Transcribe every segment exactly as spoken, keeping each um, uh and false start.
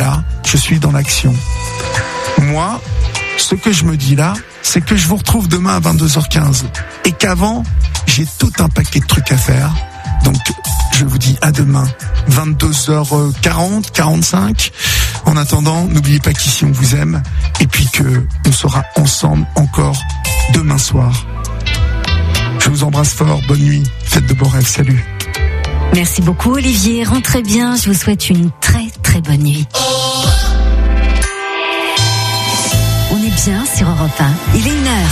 là, je suis dans l'action. Moi, ce que je me dis là, c'est que je vous retrouve demain à vingt-deux heures quinze et qu'avant, j'ai tout un paquet de trucs à faire. Donc, je vous dis à demain, vingt-deux heures quarante, quarante-cinq. En attendant, n'oubliez pas qu'ici on vous aime et puis que on sera ensemble encore demain soir. Je vous embrasse fort, bonne nuit, faites de beaux rêves, salut. Merci beaucoup Olivier, rentrez bien, je vous souhaite une très très bonne nuit. On est bien sur Europe un, il est une heure.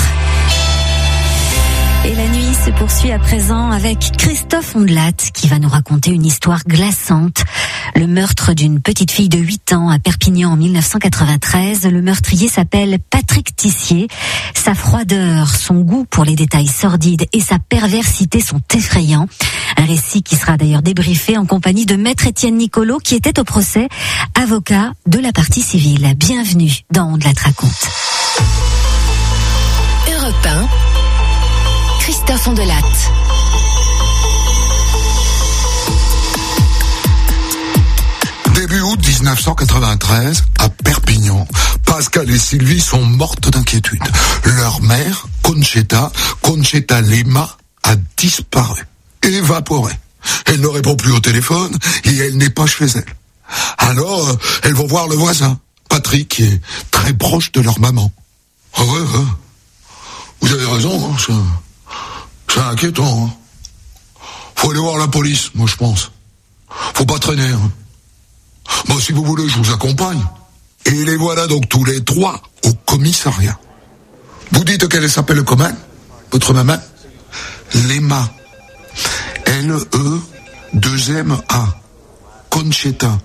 Et la nuit se poursuit à présent avec Christophe Ondelat qui va nous raconter une histoire glaçante. Le meurtre d'une petite fille de huit ans à Perpignan en dix-neuf cent quatre-vingt-treize. Le meurtrier s'appelle Patrick Tissier. Sa froideur, son goût pour les détails sordides et sa perversité sont effrayants. Un récit qui sera d'ailleurs débriefé en compagnie de Maître Étienne Nicolo qui était au procès, avocat de la partie civile. Bienvenue dans Ondelat raconte. Europe un, Christophe Ondelat. Début août dix-neuf cent quatre-vingt-treize, à Perpignan, Pascal et Sylvie sont mortes d'inquiétude. Leur mère, Concheta, Concheta Lema, a disparu, évaporée. Elle ne répond plus au téléphone et elle n'est pas chez elle. Alors, elles vont voir le voisin, Patrick, qui est très proche de leur maman. Ah ouais, ouais. Vous avez raison, hein, c'est, c'est inquiétant. Hein. Faut aller voir la police, moi je pense. Faut pas traîner. Hein. Bon, si vous voulez, je vous accompagne. Et les voilà donc tous les trois au commissariat. Vous dites qu'elle s'appelle comment, votre maman? Lema. L E deux M A. Concheta.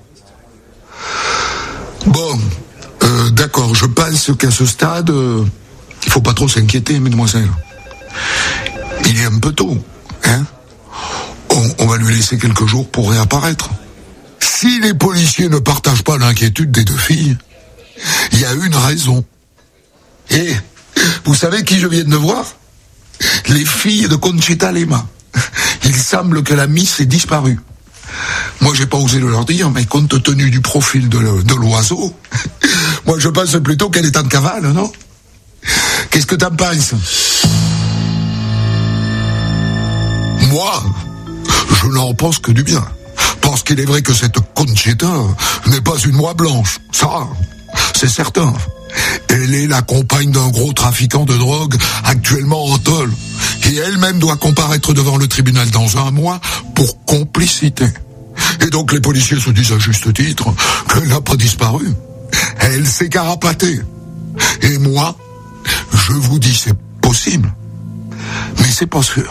Bon, euh, d'accord, je pense qu'à ce stade, euh, il faut pas trop s'inquiéter, mesdemoiselles. Il est un peu tôt, hein. On, on va lui laisser quelques jours pour réapparaître. Si les policiers ne partagent pas l'inquiétude des deux filles, il y a une raison. Et vous savez qui je viens de voir? Les filles de Concheta Lema. Il semble que la miss ait disparu. Moi, j'ai pas osé le leur dire, mais compte tenu du profil de, le, de l'oiseau, moi, je pense plutôt qu'elle est en cavale, non? Qu'est-ce que t'en penses? Moi, je n'en pense que du bien. Parce qu'il est vrai que cette Concheta n'est pas une oie blanche. Ça, c'est certain. Elle est la compagne d'un gros trafiquant de drogue actuellement en tôle. Et elle-même doit comparaître devant le tribunal dans un mois pour complicité. Et donc les policiers se disent à juste titre qu'elle n'a pas disparu. Elle s'est carapatée. Et moi, je vous dis c'est possible. Mais c'est pas sûr.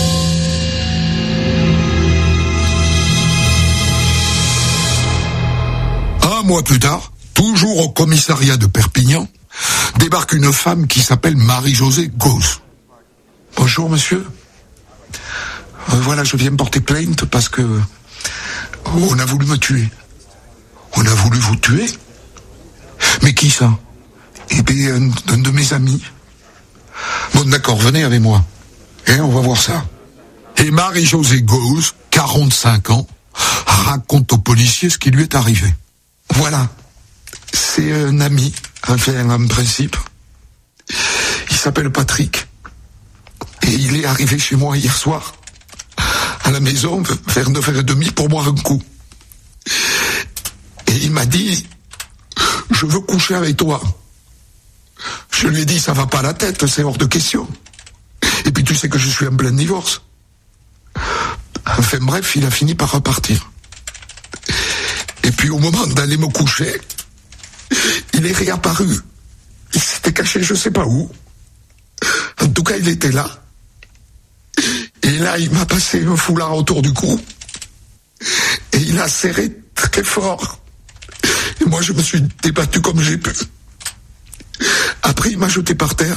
Un mois plus tard, toujours au commissariat de Perpignan, débarque une femme qui s'appelle Marie-Josée Gauze. Bonjour monsieur. Euh, voilà, je viens me porter plainte parce que on a voulu me tuer. On a voulu vous tuer? Mais qui ça? Eh bien, un, un de mes amis. Bon, d'accord, venez avec moi. Et on va voir ça. Et Marie-Josée Gauze, quarante-cinq ans, raconte aux policiers ce qui lui est arrivé. Voilà. C'est un ami, enfin, en principe. Il s'appelle Patrick. Et il est arrivé chez moi hier soir, à la maison, vers neuf heures trente pour boire un coup. Et il m'a dit, je veux coucher avec toi. Je lui ai dit, ça va pas à la tête, c'est hors de question. Et puis tu sais que je suis en plein divorce. Enfin bref, il a fini par repartir. Et puis au moment d'aller me coucher, il est réapparu. Il s'était caché je sais pas où. En tout cas, il était là. Et là, il m'a passé un foulard autour du cou. Et il a serré très fort. Et moi, je me suis débattu comme j'ai pu. Après, il m'a jeté par terre.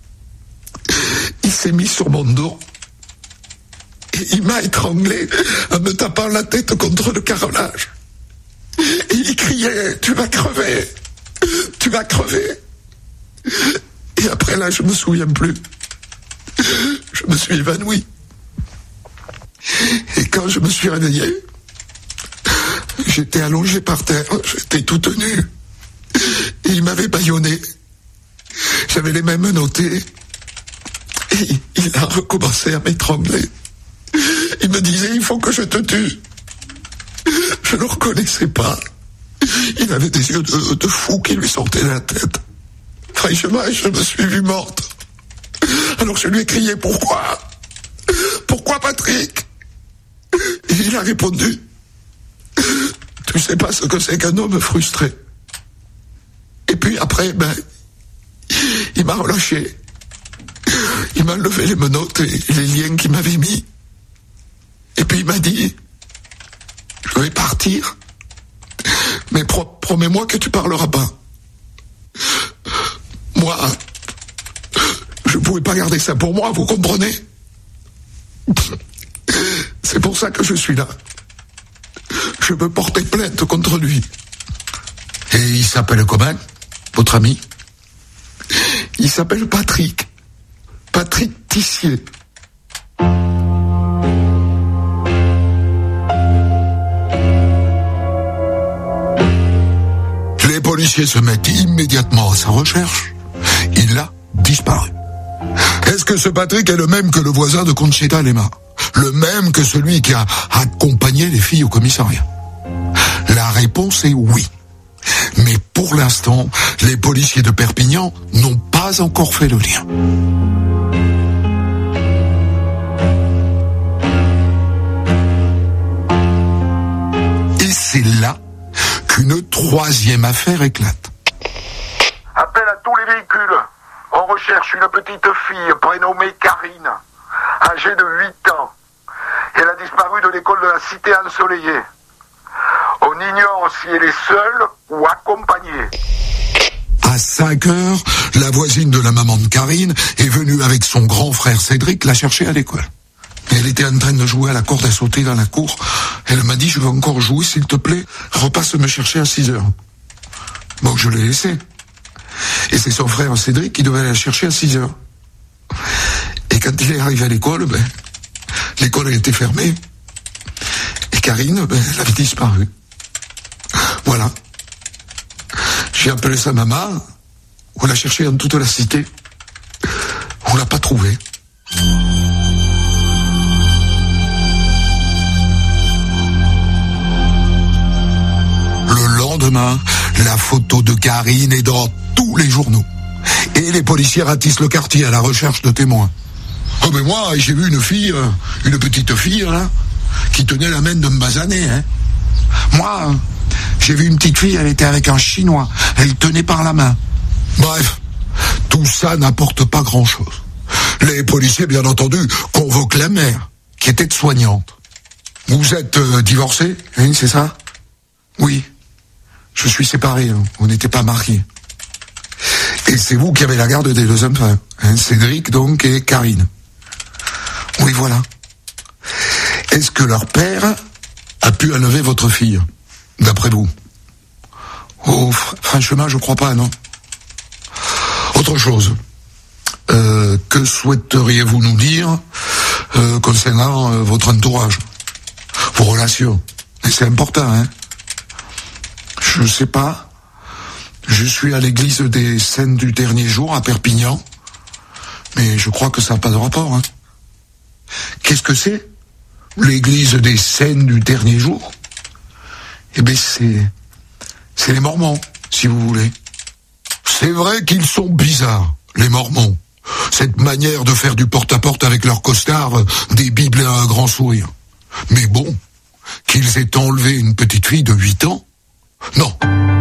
Il s'est mis sur mon dos. Et il m'a étranglé en me tapant la tête contre le carrelage. Et il criait, tu vas crever. Tu vas crever. Et après là, je me souviens plus. Je me suis évanoui. Et quand je me suis réveillé, j'étais allongé par terre, j'étais tout nu. commençait à m'étrangler. Il me disait, il faut que je te tue. Je ne le reconnaissais pas. Il avait des yeux de, de fou qui lui sortaient de la tête. Franchement, je me suis vue morte. Alors je lui ai crié, pourquoi? Pourquoi, Patrick? Et il a répondu, tu sais pas ce que c'est qu'un homme frustré. Et puis après, ben, il m'a relâché. Il m'a enlevé les menottes et les liens qu'il m'avait mis. Et puis il m'a dit, je vais partir, mais pro- promets-moi que tu parleras pas. Moi, je pouvais pas garder ça pour moi, vous comprenez? C'est pour ça que je suis là. Je veux porter plainte contre lui. Et il s'appelle comment, votre ami? Il s'appelle Patrick. Patrick Tissier. Les policiers se mettent immédiatement à sa recherche. Il a disparu. Est-ce que ce Patrick est le même que le voisin de Conchita Lema? Le même que celui qui a accompagné les filles au commissariat? La réponse est oui. Mais pour l'instant, les policiers de Perpignan n'ont pas encore fait le lien. Et c'est là qu'une troisième affaire éclate. Appel à tous les véhicules. On recherche une petite fille prénommée Karine, âgée de huit ans. Elle a disparu de l'école de la cité ensoleillée. On ignore si elle est seule ou accompagnée. À cinq heures, la voisine de la maman de Karine est venue avec son grand frère Cédric la chercher à l'école. Elle était en train de jouer à la corde à sauter dans la cour. Elle m'a dit, je veux encore jouer, s'il te plaît. Repasse me chercher à six heures. Bon, je l'ai laissé. Et c'est son frère Cédric qui devait aller la chercher à six heures. Et quand il est arrivé à l'école, ben, l'école a été fermée. Et Karine, ben, elle avait disparu. Voilà. J'ai appelé sa maman. On l'a cherchée dans toute la cité. On l'a pas trouvée. Le lendemain, la photo de Karine est dans tous les journaux. Et les policiers ratissent le quartier à la recherche de témoins. Oh mais moi, j'ai vu une fille, une petite fille, là, qui tenait la main d'un basané, hein. Moi, j'ai vu une petite fille, elle était avec un Chinois. Elle tenait par la main. Bref, tout ça n'apporte pas grand-chose. Les policiers, bien entendu, convoquent la mère, qui était soignante. Vous êtes euh, divorcé, hein, c'est ça? Oui. Je suis séparé, hein. On n'était pas mariés. Et c'est vous qui avez la garde des deux enfants, hein, Cédric donc et Karine. Oui, voilà. Est-ce que leur père a pu enlever votre fille, d'après vous? Oh, fr- franchement, je crois pas, non. Autre chose. Euh, que souhaiteriez-vous nous dire euh, concernant euh, votre entourage, vos relations? Et c'est important, hein. Je sais pas. Je suis à l'église des Scènes du Dernier Jour à Perpignan, mais je crois que ça n'a pas de rapport, hein. Qu'est-ce que c'est, l'église des Scènes du Dernier Jour? Eh bien, c'est, c'est les Mormons, si vous voulez. C'est vrai qu'ils sont bizarres, les Mormons. Cette manière de faire du porte-à-porte avec leur costard, des bibles et un grand sourire. Mais bon, qu'ils aient enlevé une petite fille de huit ans, non.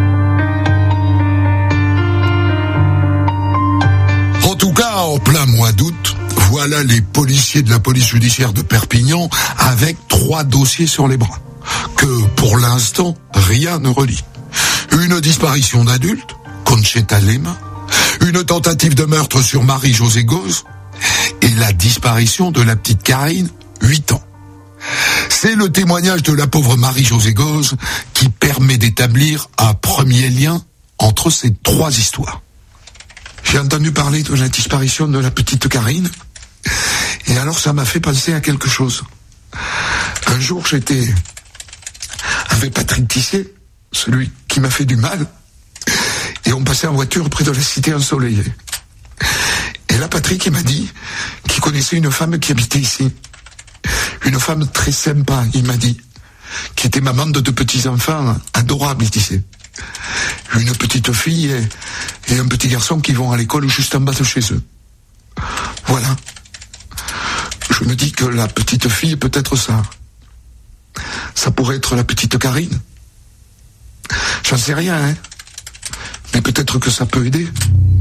En tout cas, en plein mois d'août, voilà les policiers de la police judiciaire de Perpignan avec trois dossiers sur les bras, que pour l'instant, rien ne relie. Une disparition d'adulte, Conchita Lema, une tentative de meurtre sur Marie-Josée Gauze, et la disparition de la petite Karine, huit ans. C'est le témoignage de la pauvre Marie-Josée Gauze qui permet d'établir un premier lien entre ces trois histoires. J'ai entendu parler de la disparition de la petite Karine, et alors ça m'a fait penser à quelque chose. Un jour, j'étais avec Patrick Tissier, celui qui m'a fait du mal, et on passait en voiture près de la cité ensoleillée. Et là, Patrick, il m'a dit qu'il connaissait une femme qui habitait ici. Une femme très sympa, il m'a dit, qui était maman de deux petits-enfants adorables, il disait. Une petite fille et, et un petit garçon qui vont à l'école juste en bas de chez eux. Voilà. Je me dis que la petite fille, peut-être ça. Ça pourrait être la petite Karine. J'en sais rien, hein. Mais peut-être que ça peut aider.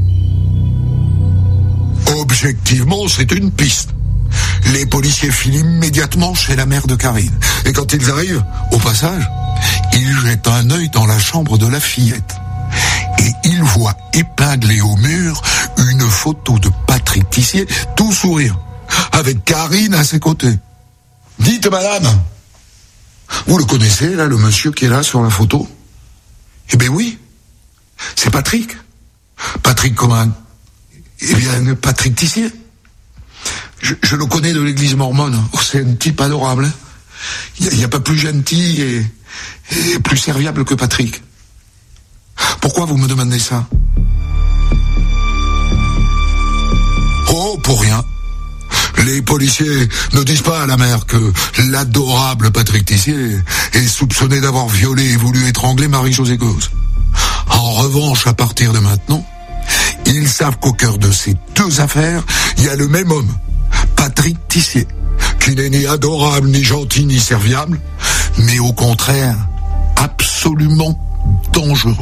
Objectivement, c'est une piste. Les policiers filent immédiatement chez la mère de Karine. Et quand ils arrivent, au passage, ils jettent un œil dans la chambre de la fillette. Et ils voient épinglée au mur une photo de Patrick Tissier, tout sourire, avec Karine à ses côtés. Dites, madame, vous le connaissez, là, le monsieur qui est là sur la photo? Eh ben oui, c'est Patrick. Patrick comment? Eh bien, Patrick Tissier. Je, je le connais de l'église mormone. Oh, c'est un type adorable. Hein. Il n'y a, a pas plus gentil et, et plus serviable que Patrick. Pourquoi vous me demandez ça? Oh, pour rien. Les policiers ne disent pas à la mère que l'adorable Patrick Tissier est soupçonné d'avoir violé et voulu étrangler Marie-Josée Gauze. En revanche, à partir de maintenant, ils savent qu'au cœur de ces deux affaires, il y a le même homme, Patrick Tissier, qui n'est ni adorable, ni gentil, ni serviable, mais au contraire, absolument dangereux.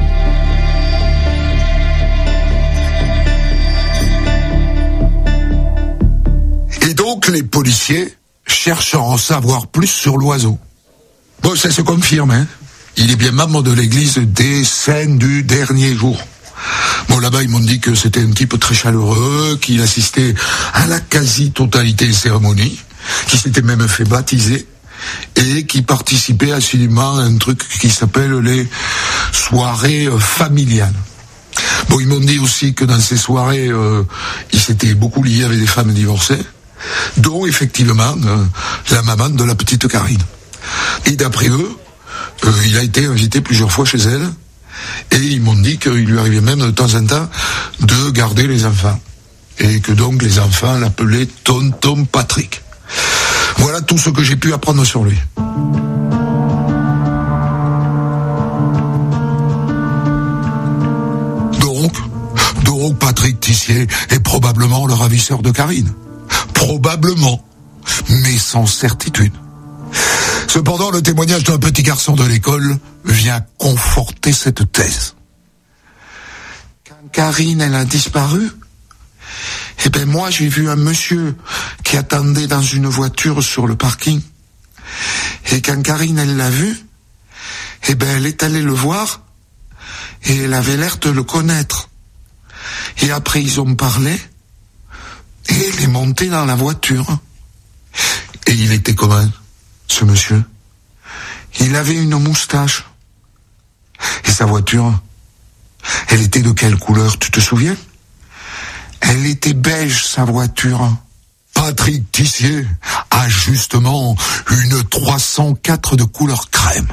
Et donc, les policiers cherchent à en savoir plus sur l'oiseau. Bon, ça se confirme, hein. Il est bien membre de l'église des Saints du dernier jour. Bon, là-bas, ils m'ont dit que c'était un type très chaleureux, qu'il assistait à la quasi-totalité des cérémonies, qui s'était même fait baptiser, et qui participait assidûment à un truc qui s'appelle les soirées familiales. Bon, ils m'ont dit aussi que dans ces soirées, euh, il s'était beaucoup lié avec des femmes divorcées, dont, effectivement, euh, la maman de la petite Karine. Et d'après eux, euh, il a été invité plusieurs fois chez elle, et ils m'ont dit qu'il lui arrivait même de temps en temps de garder les enfants. Et que donc les enfants l'appelaient Tonton Patrick. Voilà tout ce que j'ai pu apprendre sur lui. Donc, donc Patrick Tissier est probablement le ravisseur de Karine. Probablement, mais sans certitude. Cependant, le témoignage d'un petit garçon de l'école vient conforter cette thèse. Quand Karine, elle a disparu, eh ben moi, j'ai vu un monsieur qui attendait dans une voiture sur le parking. Et quand Karine, elle l'a vu, eh ben elle est allée le voir et elle avait l'air de le connaître. Et après, ils ont parlé et elle est montée dans la voiture. Et il était comment, ce monsieur? Il avait une moustache. Et sa voiture, elle était de quelle couleur, tu te souviens? Elle était beige, sa voiture. Patrick Tissier a justement une trois cent quatre de couleur crème.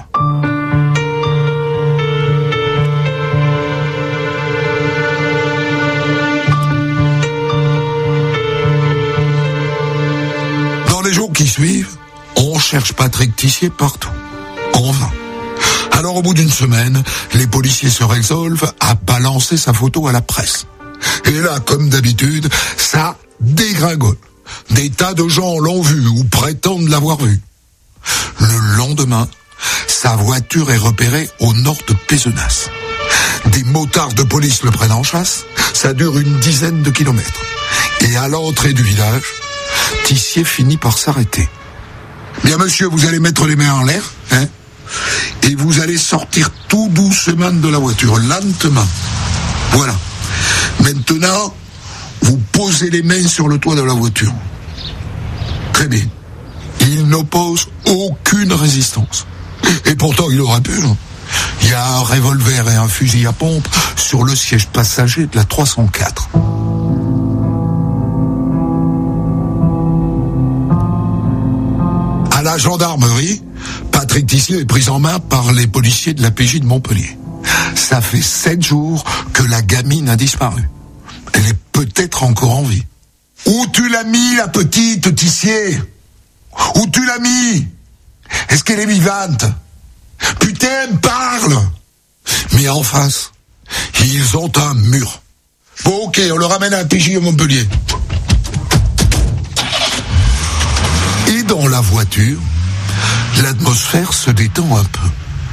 Dans les jours qui suivent, on cherche Patrick Tissier partout. En vain. Alors au bout d'une semaine, les policiers se résolvent à balancer sa photo à la presse. Et là, comme d'habitude, ça dégringole. Des tas de gens l'ont vu ou prétendent l'avoir vu. Le lendemain, sa voiture est repérée au nord de Pézenas. Des motards de police le prennent en chasse. Ça dure une dizaine de kilomètres. Et à l'entrée du village, Tissier finit par s'arrêter. Bien monsieur, vous allez mettre les mains en l'air, hein, et vous allez sortir tout doucement de la voiture, lentement. Voilà. Maintenant, vous posez les mains sur le toit de la voiture. Très bien. Il n'oppose aucune résistance. Et pourtant, il aurait pu. Il y a un revolver et un fusil à pompe sur le siège passager de la trois cent quatre. À la gendarmerie, Patrick Tissier est pris en main par les policiers de la P J de Montpellier. Ça fait sept jours que la gamine a disparu. Elle est peut-être encore en vie. Où tu l'as mis, la petite, Tissier? Où tu l'as mis? Est-ce qu'elle est vivante? Putain, parle! Mais en face, ils ont un mur. Bon, ok, on le ramène à P J à Montpellier. Et dans la voiture, l'atmosphère se détend un peu.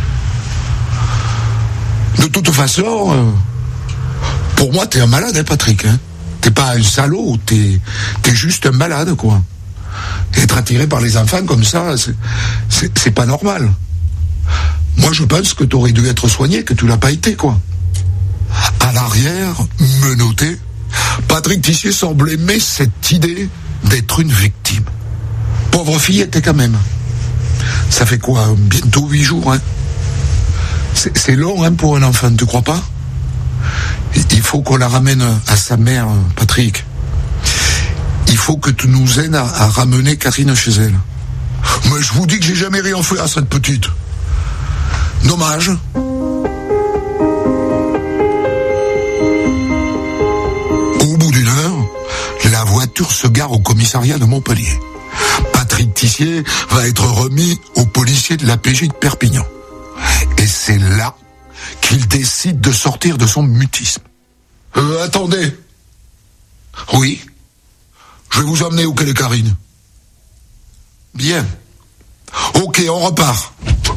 De toute façon, euh, pour moi, t'es un malade, hein, Patrick, hein. T'es pas un salaud, t'es, t'es juste un malade, quoi. Être attiré par les enfants comme ça, c'est, c'est, c'est pas normal. Moi, je pense que t'aurais dû être soigné, que tu l'as pas été, quoi. À l'arrière, menotté, Patrick Tissier semble aimer cette idée d'être une victime. Pauvre fille était quand même. Ça fait quoi, bientôt huit jours, hein. C'est, c'est long, hein, pour un enfant, tu crois pas? Il faut qu'on la ramène à sa mère, Patrick. Il faut que tu nous aides à, à ramener Karine chez elle. Mais je vous dis que j'ai jamais rien fait à cette petite. Dommage. Au bout d'une heure, la voiture se gare au commissariat de Montpellier. Patrick Tissier va être remis aux policiers de la P J de Perpignan. Et c'est là qu'il décide de sortir de son mutisme. Euh, attendez. Oui. Je vais vous emmener où qu'elle est Karine. Bien. Ok, on repart.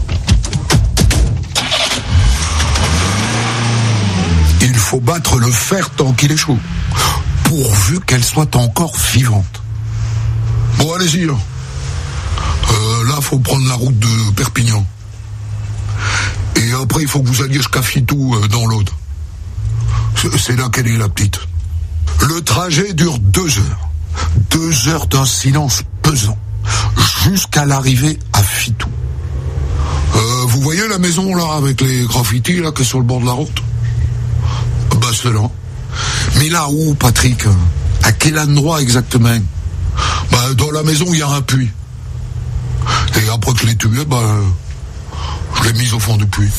Il faut battre le fer tant qu'il est chaud, pourvu qu'elle soit encore vivante. Bon, allez-y. Là, euh, là faut prendre la route de Perpignan. Et après, il faut que vous alliez jusqu'à Fitou, euh, dans l'Aude. C'est, c'est là qu'elle est, la petite. Le trajet dure deux heures. Deux heures d'un silence pesant, jusqu'à l'arrivée à Fitou. Euh, vous voyez la maison, là, avec les graffitis, là, qui est sur le bord de la route? Bah, c'est là. Mais là où, Patrick? À quel endroit exactement? Bah, dans la maison, il y a un puits. Et après que je l'ai tué, bah... je l'ai mise au fond du puits.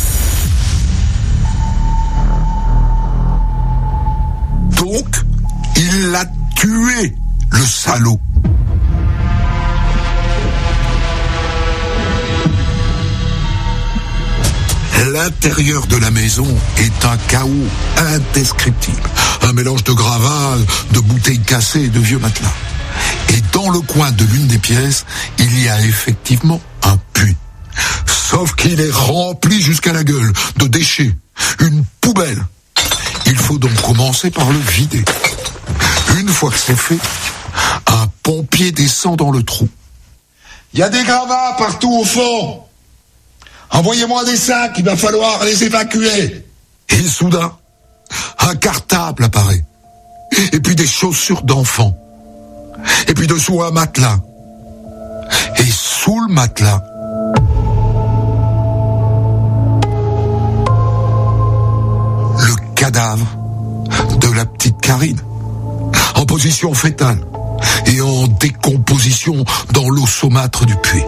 Donc, il l'a tué, le salaud. L'intérieur de la maison est un chaos indescriptible. Un mélange de gravats, de bouteilles cassées et de vieux matelas. Et dans le coin de l'une des pièces, il y a effectivement un puits. Sauf qu'il est rempli jusqu'à la gueule de déchets. Une poubelle. Il faut donc commencer par le vider. Une fois que c'est fait, un pompier descend dans le trou. Il y a des gravats partout au fond. Envoyez-moi des sacs, il va falloir les évacuer. Et soudain, un cartable apparaît. Et puis des chaussures d'enfant. Et puis dessous un matelas. Et sous le matelas, le cadavre de la petite Karine, en position fétale et en décomposition dans l'eau saumâtre du puits.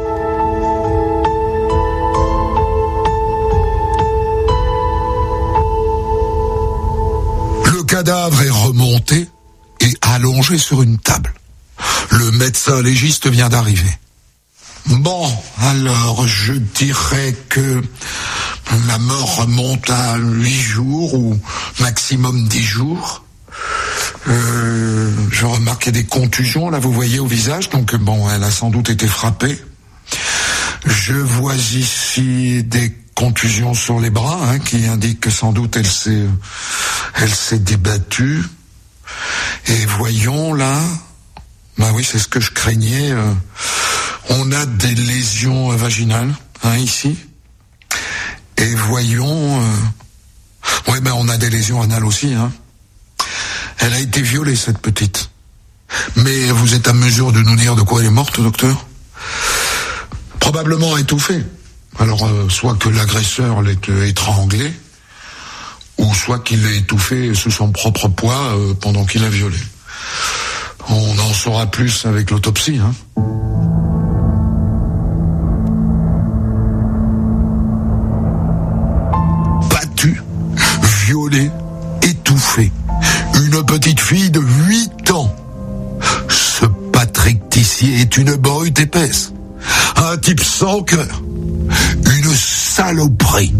Le cadavre est remonté et allongé sur une table. Le médecin légiste vient d'arriver. Bon, alors je dirais que la mort remonte à huit jours ou maximum dix jours. Euh, je remarque qu'il y a des contusions, là, vous voyez, au visage. Donc, bon, elle a sans doute été frappée. Je vois ici des contusions sur les bras, hein, qui indiquent que sans doute elle s'est, elle s'est débattue. Et voyons, là... Bah oui, c'est ce que je craignais. Euh, on a des lésions vaginales, hein, ici. Et voyons... Euh, ouais, ben on a des lésions anales aussi, hein. Elle a été violée, cette petite. Mais vous êtes à mesure de nous dire de quoi elle est morte, docteur? Probablement étouffée. Alors, euh, soit que l'agresseur l'ait étranglée, ou soit qu'il l'ait étouffée sous son propre poids euh, pendant qu'il l'a violée. On en saura plus avec l'autopsie, hein. Battue, violée, étouffée. Une une petite fille de huit ans. Ce Patrick Tissier est une brute épaisse, un type sans cœur, une saloperie.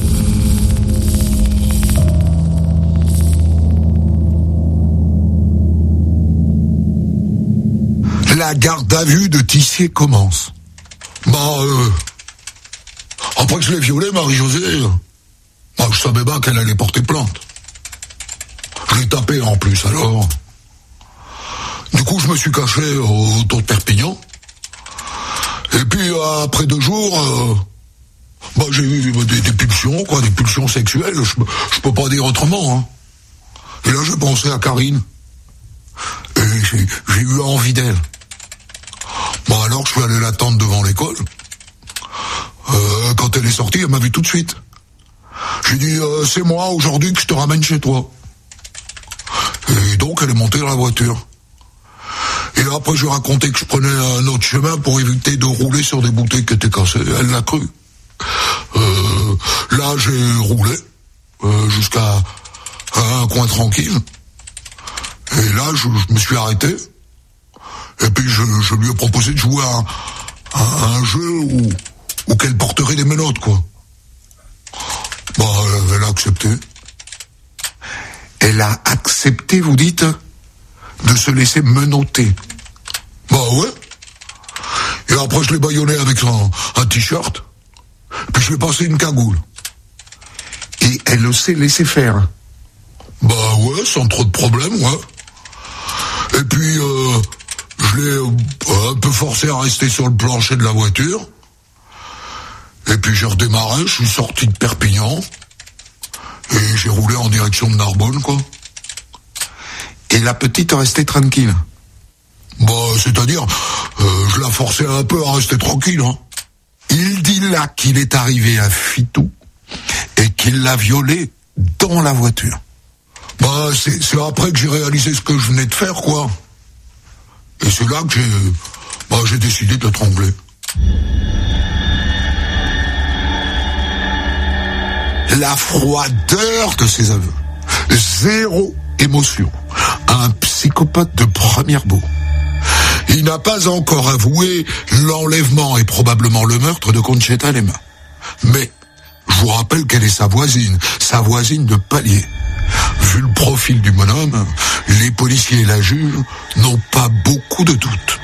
La garde à vue de Tissier commence. Bah, euh, après que je l'ai violée, Marie-Josée, bah, je savais bien qu'elle allait porter plainte. Je l'ai tapée en plus, alors. Du coup, je me suis caché autour de Perpignan. Et puis, euh, après deux jours, euh, bah, j'ai eu des, des pulsions, quoi, des pulsions sexuelles. Je, je peux pas dire autrement, hein. Et là, j'ai pensé à Karine. Et j'ai, j'ai eu envie d'elle. Bon, alors, je suis allé l'attendre devant l'école. Euh, quand elle est sortie, elle m'a vu tout de suite. J'ai dit, euh, c'est moi aujourd'hui que je te ramène chez toi. Et donc, elle est montée dans la voiture. Et après, je lui ai raconté que je prenais un autre chemin pour éviter de rouler sur des bouteilles qui étaient cassées. Elle l'a cru. Euh, là, j'ai roulé euh, jusqu'à un coin tranquille. Et là, je, je me suis arrêté. Et puis, je, je lui ai proposé de jouer à, à, à un jeu où, où qu'elle porterait des menottes, quoi. Bah, elle, elle a accepté. Elle a accepté, vous dites, de se laisser menotter. Bah ouais. Et après, je l'ai bâillonné avec un, un t-shirt. Puis je lui ai passé une cagoule. Et elle s'est laissée faire. Bah ouais, sans trop de problème, ouais. Et puis, euh, je l'ai euh, un peu forcé à rester sur le plancher de la voiture. Et puis j'ai redémarré, je suis sorti de Perpignan. Et j'ai roulé en direction de Narbonne, quoi. Et la petite restait tranquille. Bah, c'est-à-dire, euh, je la forçais un peu à rester tranquille, hein. Il dit là qu'il est arrivé à Fitou et qu'il l'a violée dans la voiture. Bah, c'est, c'est après que j'ai réalisé ce que je venais de faire, quoi. Et c'est là que j'ai, bah, j'ai décidé de l'étrangler. La froideur de ses aveux. Zéro émotion. Un psychopathe de première bout. Il n'a pas encore avoué l'enlèvement et probablement le meurtre de Concheta Lema. Mais, je vous rappelle qu'elle est sa voisine, sa voisine de palier. Vu le profil du bonhomme, les policiers et la juge n'ont pas beaucoup de doutes.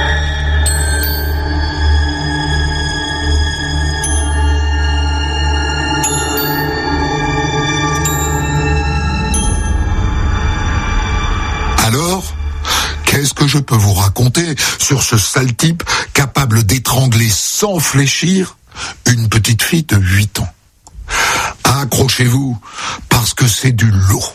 Alors, qu'est-ce que je peux vous raconter sur ce sale type capable d'étrangler sans fléchir une petite fille de huit ans? Accrochez-vous, parce que c'est du lourd.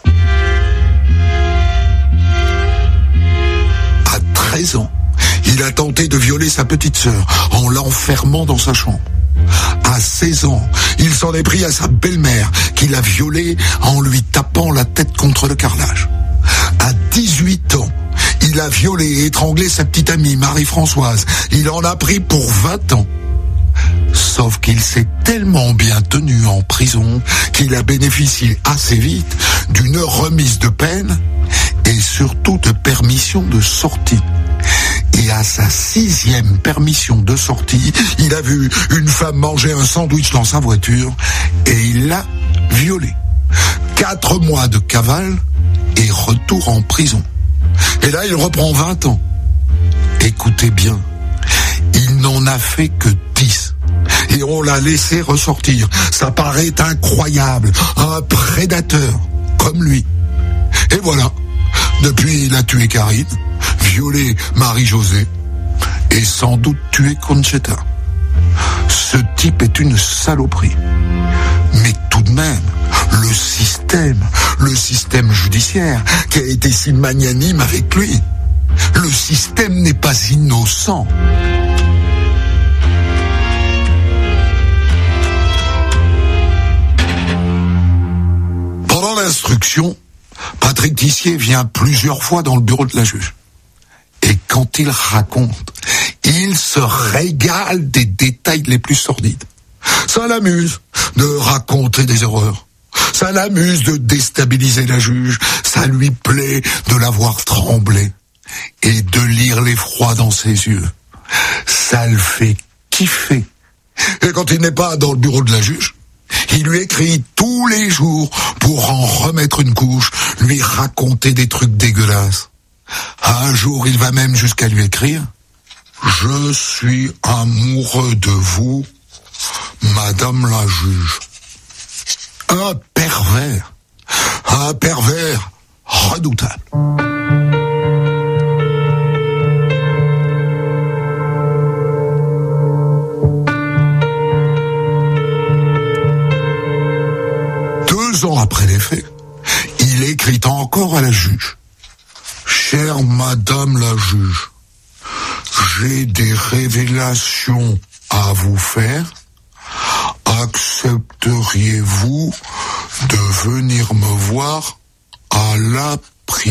À treize ans, il a tenté de violer sa petite sœur en l'enfermant dans sa chambre. À seize ans, il s'en est pris à sa belle-mère qui l'a violée en lui tapant la tête contre le carrelage. À dix-huit ans, il a violé et étranglé sa petite amie Marie-Françoise. Il en a pris pour vingt ans. Sauf qu'il s'est tellement bien tenu en prison qu'il a bénéficié assez vite d'une remise de peine et surtout de permission de sortie. Et à sa sixième permission de sortie, il a vu une femme manger un sandwich dans sa voiture et il l'a violée. Quatre mois de cavale et retour en prison. Et là, il reprend vingt ans. Écoutez bien, il n'en a fait que dix. Et on l'a laissé ressortir. Ça paraît incroyable. Un prédateur, comme lui. Et voilà. Depuis, il a tué Karine, violé Marie-Josée, et sans doute tué Concheta. Ce type est une saloperie. Mais tout de même, le système, le système judiciaire, qui a été si magnanime avec lui, le système n'est pas innocent. Pendant l'instruction, Patrick Tissier vient plusieurs fois dans le bureau de la juge. Et quand il raconte, il se régale des détails les plus sordides. Ça l'amuse de raconter des horreurs. Ça l'amuse de déstabiliser la juge. Ça lui plaît de la voir trembler et de lire l'effroi dans ses yeux. Ça le fait kiffer. Et quand il n'est pas dans le bureau de la juge, il lui écrit tous les jours pour en remettre une couche, lui raconter des trucs dégueulasses. Un jour, il va même jusqu'à lui écrire « Je suis amoureux de vous, Madame la juge ». Un pervers, un pervers redoutable. Deux ans après les faits, il écrit encore à la juge. « Chère Madame la juge, j'ai des révélations à vous faire. Accepteriez-vous de venir me voir à la prison ?»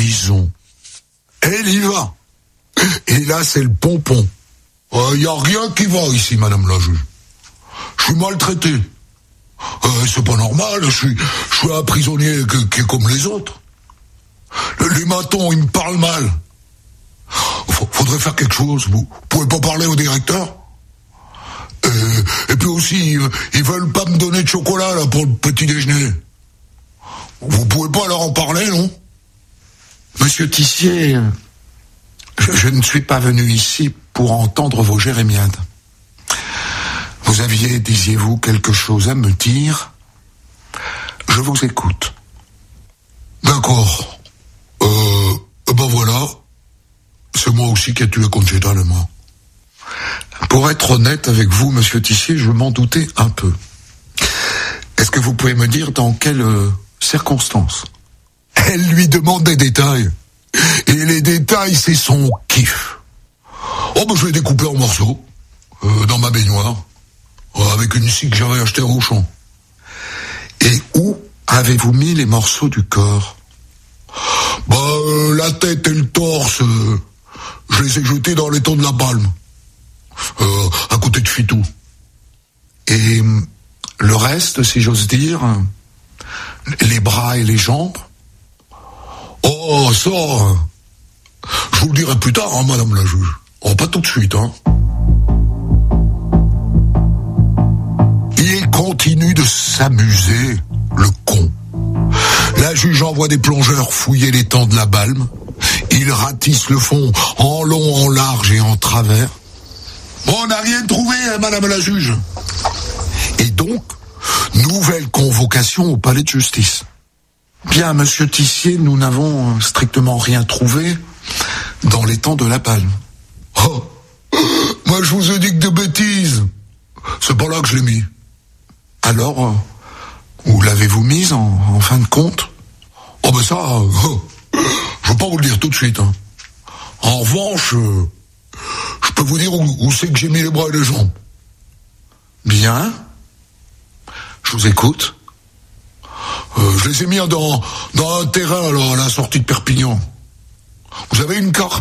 Elle y va. Et là, c'est le pompon. Il euh, n'y a rien qui va ici, Madame la juge. Je suis maltraité. Euh, c'est pas normal, je suis, je suis un prisonnier qui, qui est comme les autres. Les matons, ils me parlent mal. Faudrait faire quelque chose. Vous pouvez pas parler au directeur ? Et, et puis aussi, ils veulent pas me donner de chocolat là pour le petit déjeuner. Vous pouvez pas leur en parler, non ? Monsieur Tissier, je, je ne suis pas venu ici pour entendre vos jérémiades. Vous aviez, disiez-vous, quelque chose à me dire ? Je vous écoute. D'accord. Euh, ben voilà. C'est moi aussi qui ai tué Conchita Lema. Pour être honnête avec vous, monsieur Tissier, je m'en doutais un peu. Est-ce que vous pouvez me dire dans quelles euh, circonstances ? Elle lui demande des détails. Et les détails, c'est son kiff. Oh, ben je l'ai découpé en morceaux, euh, dans ma baignoire, euh, avec une scie que j'avais achetée à Auchan. Et où avez-vous mis les morceaux du corps ? Bah, euh, la tête et le torse, euh, je les ai jetés dans l'étang de la Palme, euh, à côté de Fitou. Et le reste, si j'ose dire, les bras et les jambes ? Oh, ça, je vous le dirai plus tard, hein, Madame la juge. Oh, pas tout de suite, hein. Il continue de s'amuser, le con. La juge envoie des plongeurs fouiller l'étang de la Balme. Il ratisse le fond en long, en large et en travers. Bon, on n'a rien trouvé, hein, Madame la juge. Et donc, nouvelle convocation au palais de justice. Bien, Monsieur Tissier, nous n'avons strictement rien trouvé dans l'étang de la Balme. Oh, moi je vous ai dit que de bêtises. C'est pas là que je l'ai mis. Alors, où l'avez-vous mise en, en fin de compte ? Oh ben ça, euh, je vais pas vous le dire tout de suite. Hein. En revanche, euh, je peux vous dire où, où c'est que j'ai mis les bras et les jambes. Bien. Je vous écoute. Euh, je les ai mis dans, dans un terrain là, à la sortie de Perpignan. Vous avez une carte ?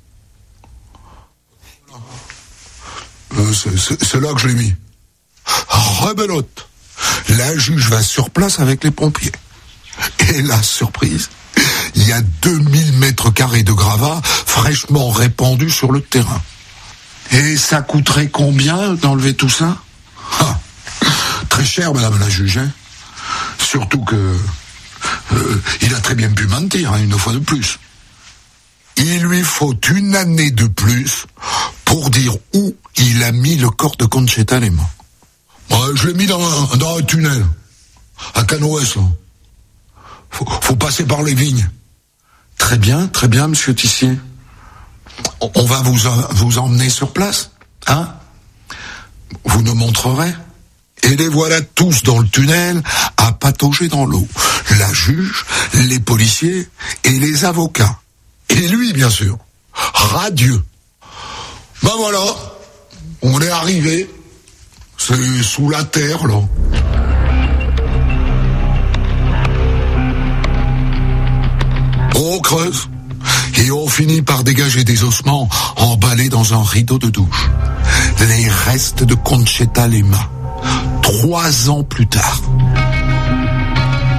euh, c'est, c'est, c'est là que je l'ai mis. Rebelote. La juge va sur place avec les pompiers. Et la surprise, il y a deux mille mètres carrés de gravats fraîchement répandus sur le terrain. Et ça coûterait combien d'enlever tout ça ? Ah, très cher, Madame la juge. Hein. Surtout que euh, il a très bien pu mentir, hein, une fois de plus. Il lui faut une année de plus pour dire où il a mis le corps de Conchita Lema. Ouais, je l'ai mis dans un, dans un tunnel, à Canoës, là. Faut, faut passer par les vignes. Très bien, très bien, Monsieur Tissier. On, on va vous, vous emmener sur place, hein ? Vous nous montrerez ? Et les voilà tous dans le tunnel, à patauger dans l'eau. La juge, les policiers et les avocats. Et lui, bien sûr. Radieux. Ben voilà, on est arrivé. C'est sous la terre, là. On creuse. Et on finit par dégager des ossements emballés dans un rideau de douche. Les restes de Conchita Lema. Trois ans plus tard.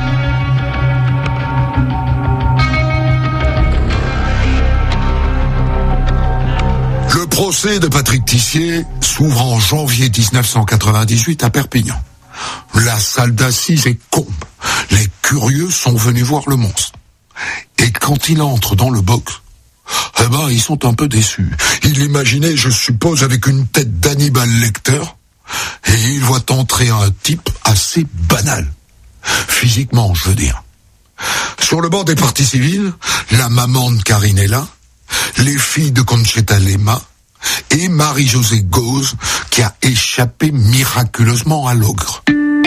procès de Patrick Tissier s'ouvre en janvier dix-neuf cent quatre-vingt-dix-huit à Perpignan. La salle d'assises est comble. Les curieux sont venus voir le monstre. Et quand il entre dans le box, eh ben, ils sont un peu déçus. Il l'imaginait, je suppose, avec une tête d'Hannibal Lecter, et il voit entrer un type assez banal. Physiquement, je veux dire. Sur le banc des parties civiles, la maman de Karine est là, les filles de Conchetta Lema, et Marie-Josée Gauze, qui a échappé miraculeusement à l'ogre.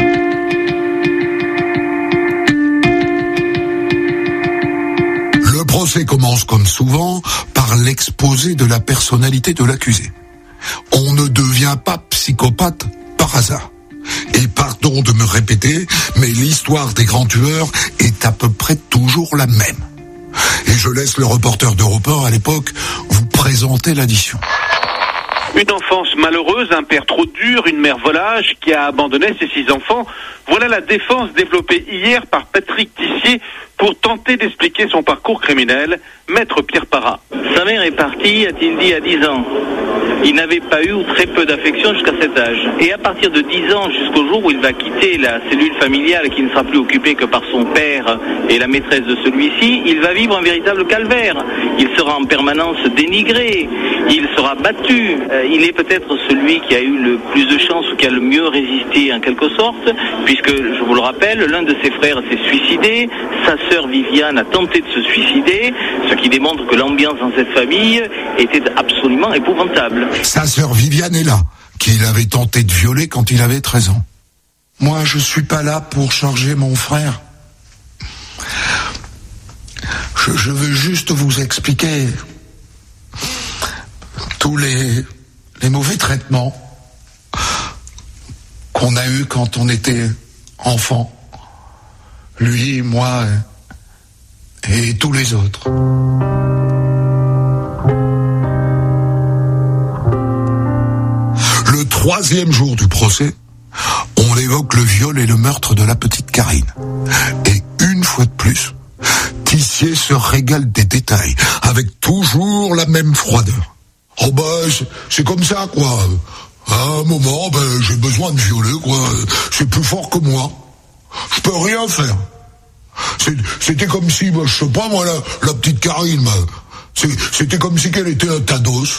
Le procès commence comme souvent par l'exposé de la personnalité de l'accusé. On ne devient pas psychopathe par hasard. Et pardon de me répéter, mais l'histoire des grands tueurs est à peu près toujours la même. Et je laisse le reporter d'Europe un à l'époque vous présenter l'addition. Une enfance malheureuse, un père trop dur, une mère volage qui a abandonné ses six enfants. Voilà la défense développée hier par Patrick Tissier pour tenter d'expliquer son parcours criminel. Maître Pierre Parra. Sa mère est partie, a-t-il dit, à dix ans. Il n'avait pas eu ou très peu d'affection jusqu'à cet âge. Et à partir de dix ans, jusqu'au jour où il va quitter la cellule familiale qui ne sera plus occupée que par son père et la maîtresse de celui-ci, il va vivre un véritable calvaire. Il sera en permanence dénigré, il sera battu. Euh, il est peut-être celui qui a eu le plus de chance ou qui a le mieux résisté en quelque sorte, puisque, je vous le rappelle, l'un de ses frères s'est suicidé, sa sœur Viviane a tenté de se suicider, ce qui démontre que l'ambiance dans cette famille était absolument épouvantable. Sa sœur Viviane est là, qu'il avait tenté de violer quand il avait treize ans. Moi, je suis pas là pour charger mon frère. Je, je veux juste vous expliquer tous les, les mauvais traitements qu'on a eus quand on était enfant. Lui, moi et, et tous les autres. Le troisième jour du procès, on évoque le viol et le meurtre de la petite Karine. Et une fois de plus, Tissier se régale des détails, avec toujours la même froideur. Oh bah, c'est, c'est comme ça, quoi. À un moment, ben, j'ai besoin de violer, quoi. C'est plus fort que moi. Je peux rien faire. C'est, c'était comme si, ben, je sais pas, moi, la, la petite Karine, ben, c'est, c'était comme si qu'elle était un tas d'os.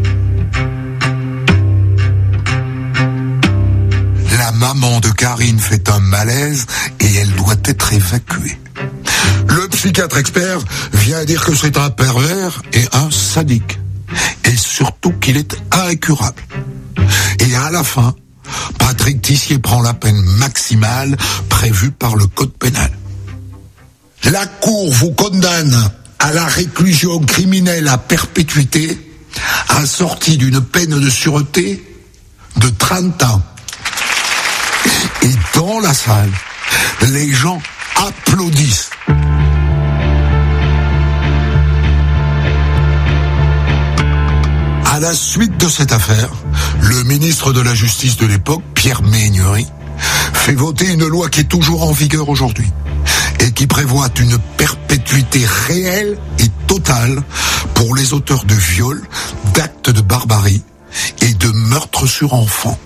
La maman de Karine fait un malaise et elle doit être évacuée. Le psychiatre expert vient dire que c'est un pervers et un sadique. Et surtout qu'il est incurable. Et à la fin, Patrick Tissier prend la peine maximale prévue par le code pénal. La Cour vous condamne à la réclusion criminelle à perpétuité, assortie d'une peine de sûreté de trente ans. Et dans la salle, les gens applaudissent. À la suite de cette affaire, le ministre de la Justice de l'époque, Pierre Méhaignerie, fait voter une loi qui est toujours en vigueur aujourd'hui et qui prévoit une perpétuité réelle et totale pour les auteurs de viols, d'actes de barbarie et de meurtres sur enfants.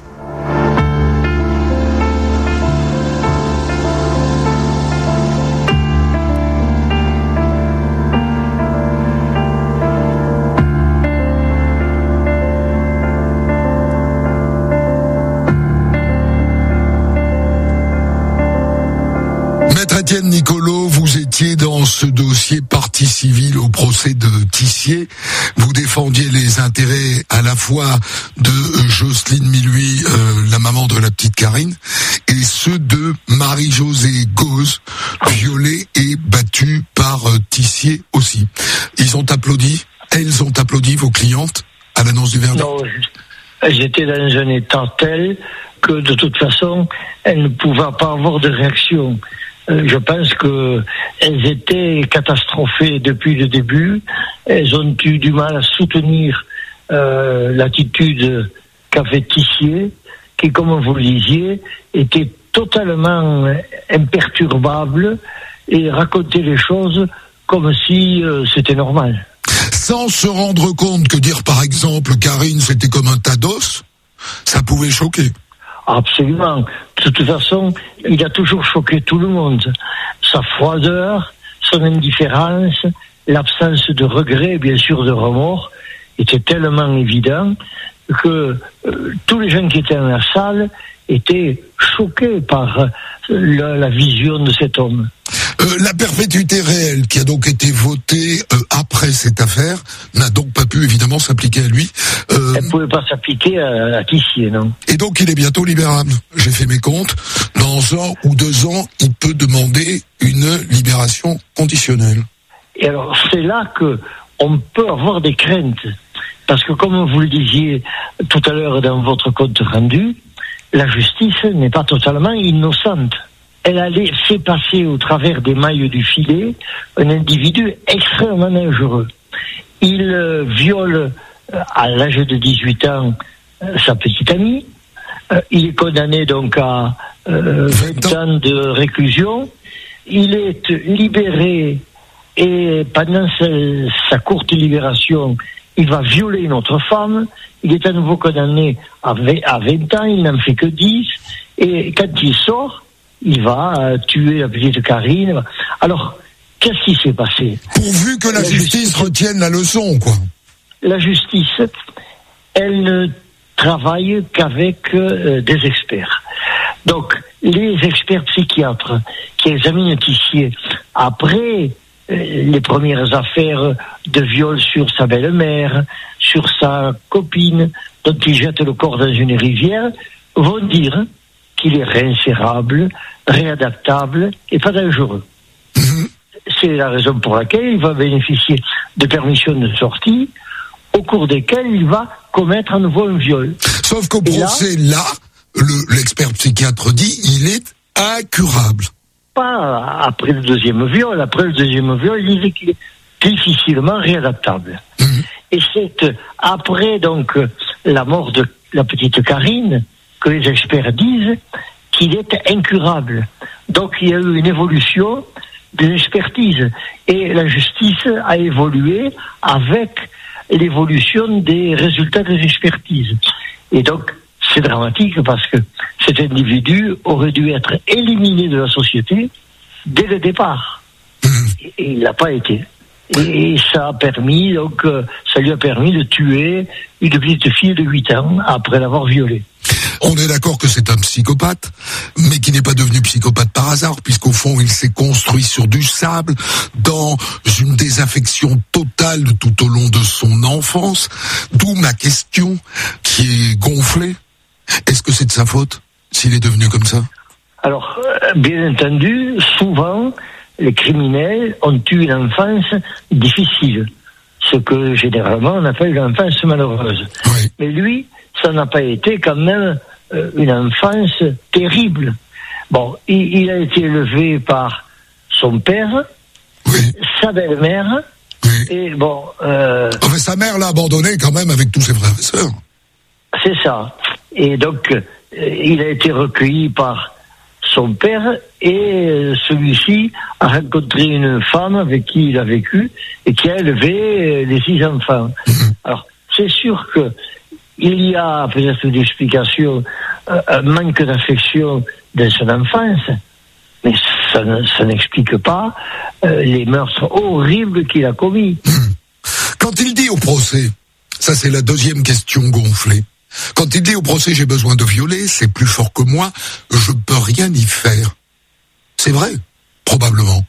Maître Étienne Nicolo, vous étiez dans ce dossier partie civile au procès de Tissier. Vous défendiez les intérêts à la fois de Jocelyne Milhuy, euh, la maman de la petite Karine, et ceux de Marie-Josée Gauze, violée et battue par euh, Tissier aussi. Ils ont applaudi, elles ont applaudi, vos clientes, à l'annonce du verdict? Non, j'étais dans un état tel que de toute façon, elles ne pouvaient pas avoir de réaction. Euh, je pense que elles étaient catastrophées depuis le début. Elles ont eu du mal à soutenir euh, l'attitude qu'avait Tissier, qui, comme vous le disiez, était totalement imperturbable et racontait les choses comme si euh, c'était normal. sans se rendre compte que dire par exemple Karine c'était comme un tas d'os, ça pouvait choquer. Absolument. De toute façon, il a toujours choqué tout le monde. Sa froideur, son indifférence, l'absence de regret, bien sûr de remords, était tellement évident que euh, tous les gens qui étaient dans la salle étaient choqués par euh, la, la vision de cet homme. Euh, la perpétuité réelle qui a donc été votée euh, après cette affaire n'a donc pas pu évidemment s'appliquer à lui. Euh, Elle ne pouvait pas s'appliquer à, à Tissier, non. Et donc il est bientôt libérable. J'ai fait mes comptes. Dans un ou deux ans, il peut demander une libération conditionnelle. Et alors c'est là que on peut avoir des craintes. Parce que comme vous le disiez tout à l'heure dans votre compte rendu, la justice n'est pas totalement innocente. Elle a laissé passer au travers des mailles du filet un individu extrêmement dangereux. Il euh, viole euh, à l'âge de dix-huit ans euh, sa petite amie. Euh, il est condamné donc à euh, vingt ans de réclusion. Il est libéré et pendant sa, sa courte libération, il va violer une autre femme. Il est à nouveau condamné à vingt ans, il n'en fait que dix. Et quand il sort, il va euh, tuer la petite Karine. Alors, qu'est-ce qui s'est passé? Pourvu que la, la justice, justice retienne la leçon, quoi. La justice, elle ne travaille qu'avec euh, des experts. Donc, les experts psychiatres qui examinent Tissier après euh, les premières affaires de viol sur sa belle-mère, sur sa copine, dont il jette le corps dans une rivière, vont dire qu'il est réinsérable, réadaptable et pas dangereux. Mmh. C'est la raison pour laquelle il va bénéficier de permissions de sortie au cours desquelles il va commettre à nouveau un viol. Sauf qu'au procès, là, là le, l'expert psychiatre dit il est incurable. Pas après le deuxième viol. Après le deuxième viol, il disait qu'il est difficilement réadaptable. Mmh. Et c'est après donc la mort de la petite Karine que les experts disent qu'il est incurable. Donc il y a eu une évolution de l'expertise et la justice a évolué avec l'évolution des résultats des expertises. Et donc c'est dramatique parce que cet individu aurait dû être éliminé de la société dès le départ. Et il n'a pas été. Et ça a permis, donc, ça lui a permis de tuer une petite fille de huit ans après l'avoir violée. On est d'accord que c'est un psychopathe, mais qui n'est pas devenu psychopathe par hasard, puisqu'au fond, il s'est construit sur du sable, dans une désaffection totale tout au long de son enfance. D'où ma question, qui est gonflée. Est-ce que c'est de sa faute, s'il est devenu comme ça? Alors, bien entendu, souvent, les criminels ont eu une enfance difficile, ce que généralement on appelle une enfance malheureuse. Oui. Mais lui, ça n'a pas été quand même euh, une enfance terrible. Bon, il, il a été élevé par son père, oui. sa belle-mère, oui. et bon... Euh, enfin, sa mère l'a abandonné quand même avec tous ses frères et sœurs. C'est ça. Et donc, euh, il a été recueilli par son père, et celui-ci a rencontré une femme avec qui il a vécu et qui a élevé les six enfants. Mmh. Alors, c'est sûr que il y a peut-être une explication, euh, un manque d'affection dans son enfance, mais ça, ça n'explique pas euh, les meurtres horribles qu'il a commis. Mmh. Quand il dit au procès, ça c'est la deuxième question gonflée, quand il dit au procès j'ai besoin de violer, c'est plus fort que moi, je peux rien y faire. C'est vrai, probablement.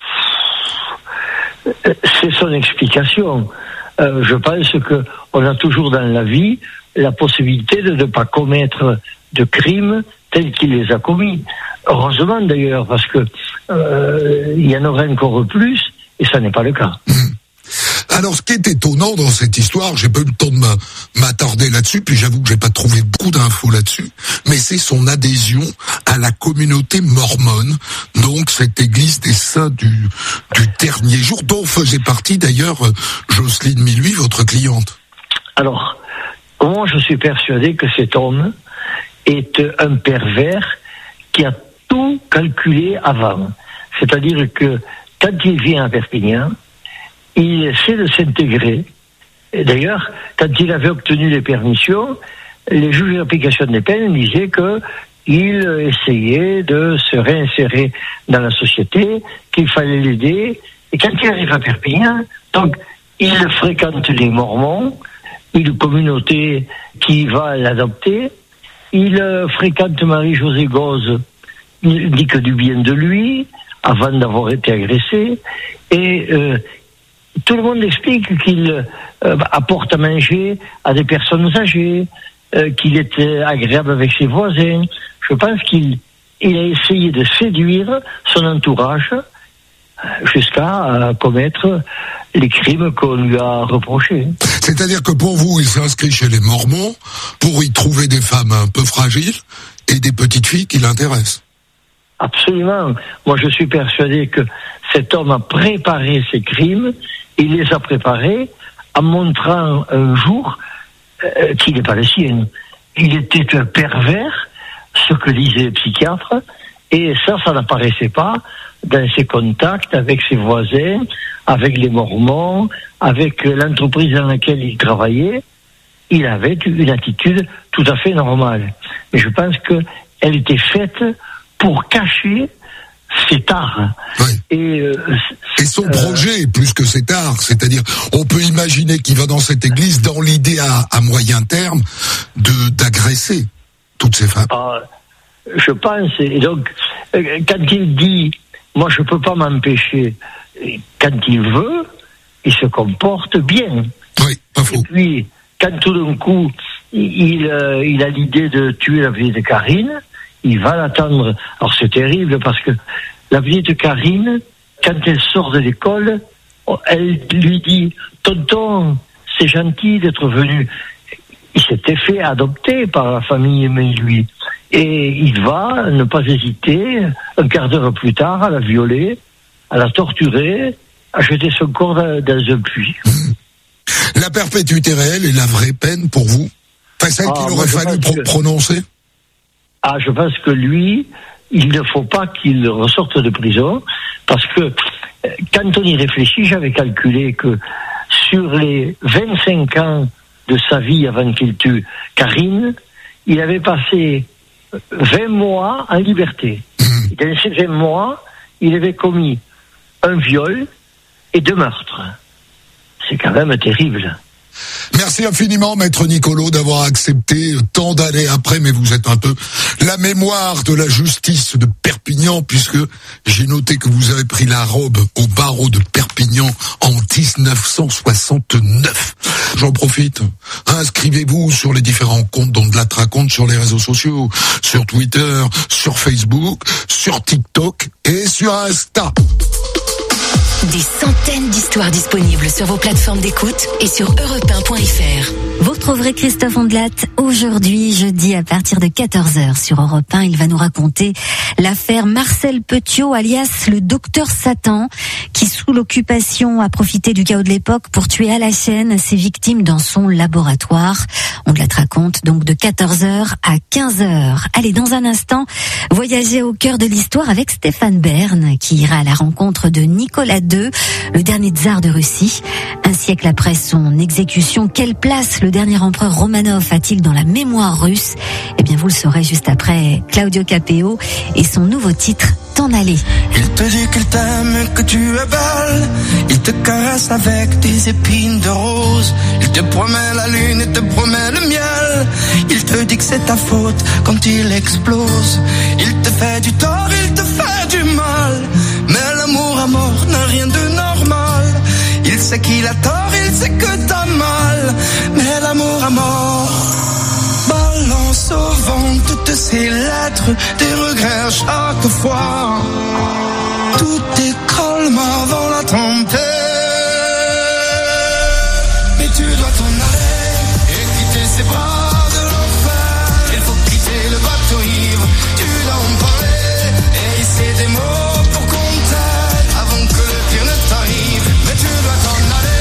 C'est son explication. Euh, je pense que on a toujours dans la vie la possibilité de ne pas commettre de crimes tels qu'il les a commis. Heureusement d'ailleurs, parce que euh, il y en aurait encore plus, et ça n'est pas le cas. Mmh. Alors, ce qui est étonnant dans cette histoire, j'ai pas eu le temps de m'attarder là-dessus, puis j'avoue que j'ai pas trouvé beaucoup d'infos là-dessus, mais c'est son adhésion à la communauté mormone, donc cette église des saints du, du dernier jour, dont faisait partie d'ailleurs Jocelyne Milhuy, votre cliente. Alors, moi je suis persuadé que cet homme est un pervers qui a tout calculé avant. C'est-à-dire que quand il vient à Perpignan, il essaie de s'intégrer. Et d'ailleurs, quand il avait obtenu les permissions, les juges d'application des peines disaient que il essayait de se réinsérer dans la société, qu'il fallait l'aider. Et quand il arrive à Perpignan, donc il fréquente les Mormons, une communauté qui va l'adopter. Il euh, fréquente Marie-Josée Gauze, il dit que du bien de lui, avant d'avoir été agressé. Et euh, tout le monde explique qu'il euh, apporte à manger à des personnes âgées, euh, qu'il est euh, agréable avec ses voisins. Je pense qu'il il a essayé de séduire son entourage jusqu'à euh, commettre les crimes qu'on lui a reprochés. C'est-à-dire que pour vous, il s'inscrit chez les Mormons pour y trouver des femmes un peu fragiles et des petites filles qui l'intéressent. Absolument. Moi, je suis persuadé que cet homme a préparé ces crimes. Il les a préparés en montrant un jour euh, qu'il n'est pas le sien. Il était un pervers, ce que disaient les psychiatres, et ça, ça n'apparaissait pas dans ses contacts avec ses voisins, avec les Mormons, avec l'entreprise dans laquelle il travaillait. Il avait une attitude tout à fait normale. Mais je pense qu'elle était faite pour cacher cet art. Oui. Et, euh, Et son euh, projet est plus que cet art. C'est-à-dire, on peut imaginer qu'il va dans cette église dans l'idée à, à moyen terme de d'agresser toutes ces femmes. Euh, je pense. Et donc, quand il dit « moi, je peux pas m'empêcher », quand il veut, il se comporte bien. Oui, pas faux. Et puis, quand tout d'un coup, il, euh, il a l'idée de tuer la petite Karine, il va l'attendre. Alors c'est terrible parce que la petite Karine, quand elle sort de l'école, elle lui dit « Tonton, c'est gentil d'être venu ». Il s'était fait adopter par la famille Aimé-Lui. Et il va ne pas hésiter, un quart d'heure plus tard, à la violer, à la torturer, à jeter son corps dans, dans un puits. La perpétuité réelle est la vraie peine pour vous? Enfin, celle Ah, qu'il moi, aurait je fallu pense pro- que- prononcer? Ah, je pense que lui, il ne faut pas qu'il ressorte de prison, parce que euh, quand on y réfléchit, j'avais calculé que sur les vingt-cinq ans de sa vie avant qu'il tue Karine, il avait passé vingt mois en liberté. Et dans ces vingt mois, il avait commis un viol et deux meurtres. C'est quand même terrible. Merci infiniment, maître Nicolo, d'avoir accepté tant d'années après, mais vous êtes un peu la mémoire de la justice de Perpignan, puisque j'ai noté que vous avez pris la robe au barreau de Perpignan en dix-neuf cent soixante-neuf. J'en profite. Inscrivez-vous sur les différents comptes dont Ondelat raconte sur les réseaux sociaux, sur Twitter, sur Facebook, sur TikTok et sur Insta. Des centaines d'histoires disponibles sur vos plateformes d'écoute et sur europe un point f r. Vous retrouverez Christophe Ondelat aujourd'hui, jeudi, à partir de quatorze heures sur Europe un. Il va nous raconter l'affaire Marcel Petiot, alias le docteur Satan, qui, sous l'occupation, a profité du chaos de l'époque pour tuer à la chaîne ses victimes dans son laboratoire. Ondelat raconte donc de quatorze heures à quinze heures. Allez, dans un instant, voyager au cœur de l'histoire avec Stéphane Bern, qui ira à la rencontre de Nicolas deux, le dernier tsar de Russie. Un siècle après son exécution, quelle place le dernier empereur Romanov a-t-il dans la mémoire russe? Eh bien, vous le saurez juste après Claudio Capeo et son nouveau titre, T'en aller. Il te dit qu'il t'aime, que tu es belle. Il te caresse avec des épines de rose. Il te promet la lune et te promet le miel. Il te dit que c'est ta faute quand il explose. Il te fait du tort, il te fait du mal. Mais l'amour à mort n'a rien de normal. Il sait qu'il a tort, il sait que t'as mal. Mais l'amour à mort balance au vent toutes ces lettres, des regrets à chaque fois. Tout est calme avant la tempête. Mais tu dois t'en aller et quitter ces bras de l'enfer. Il faut quitter le bateau ivre, tu dois en parler et hisser des mots pour qu'on t'aide avant que le pire ne t'arrive. Mais tu dois t'en aller.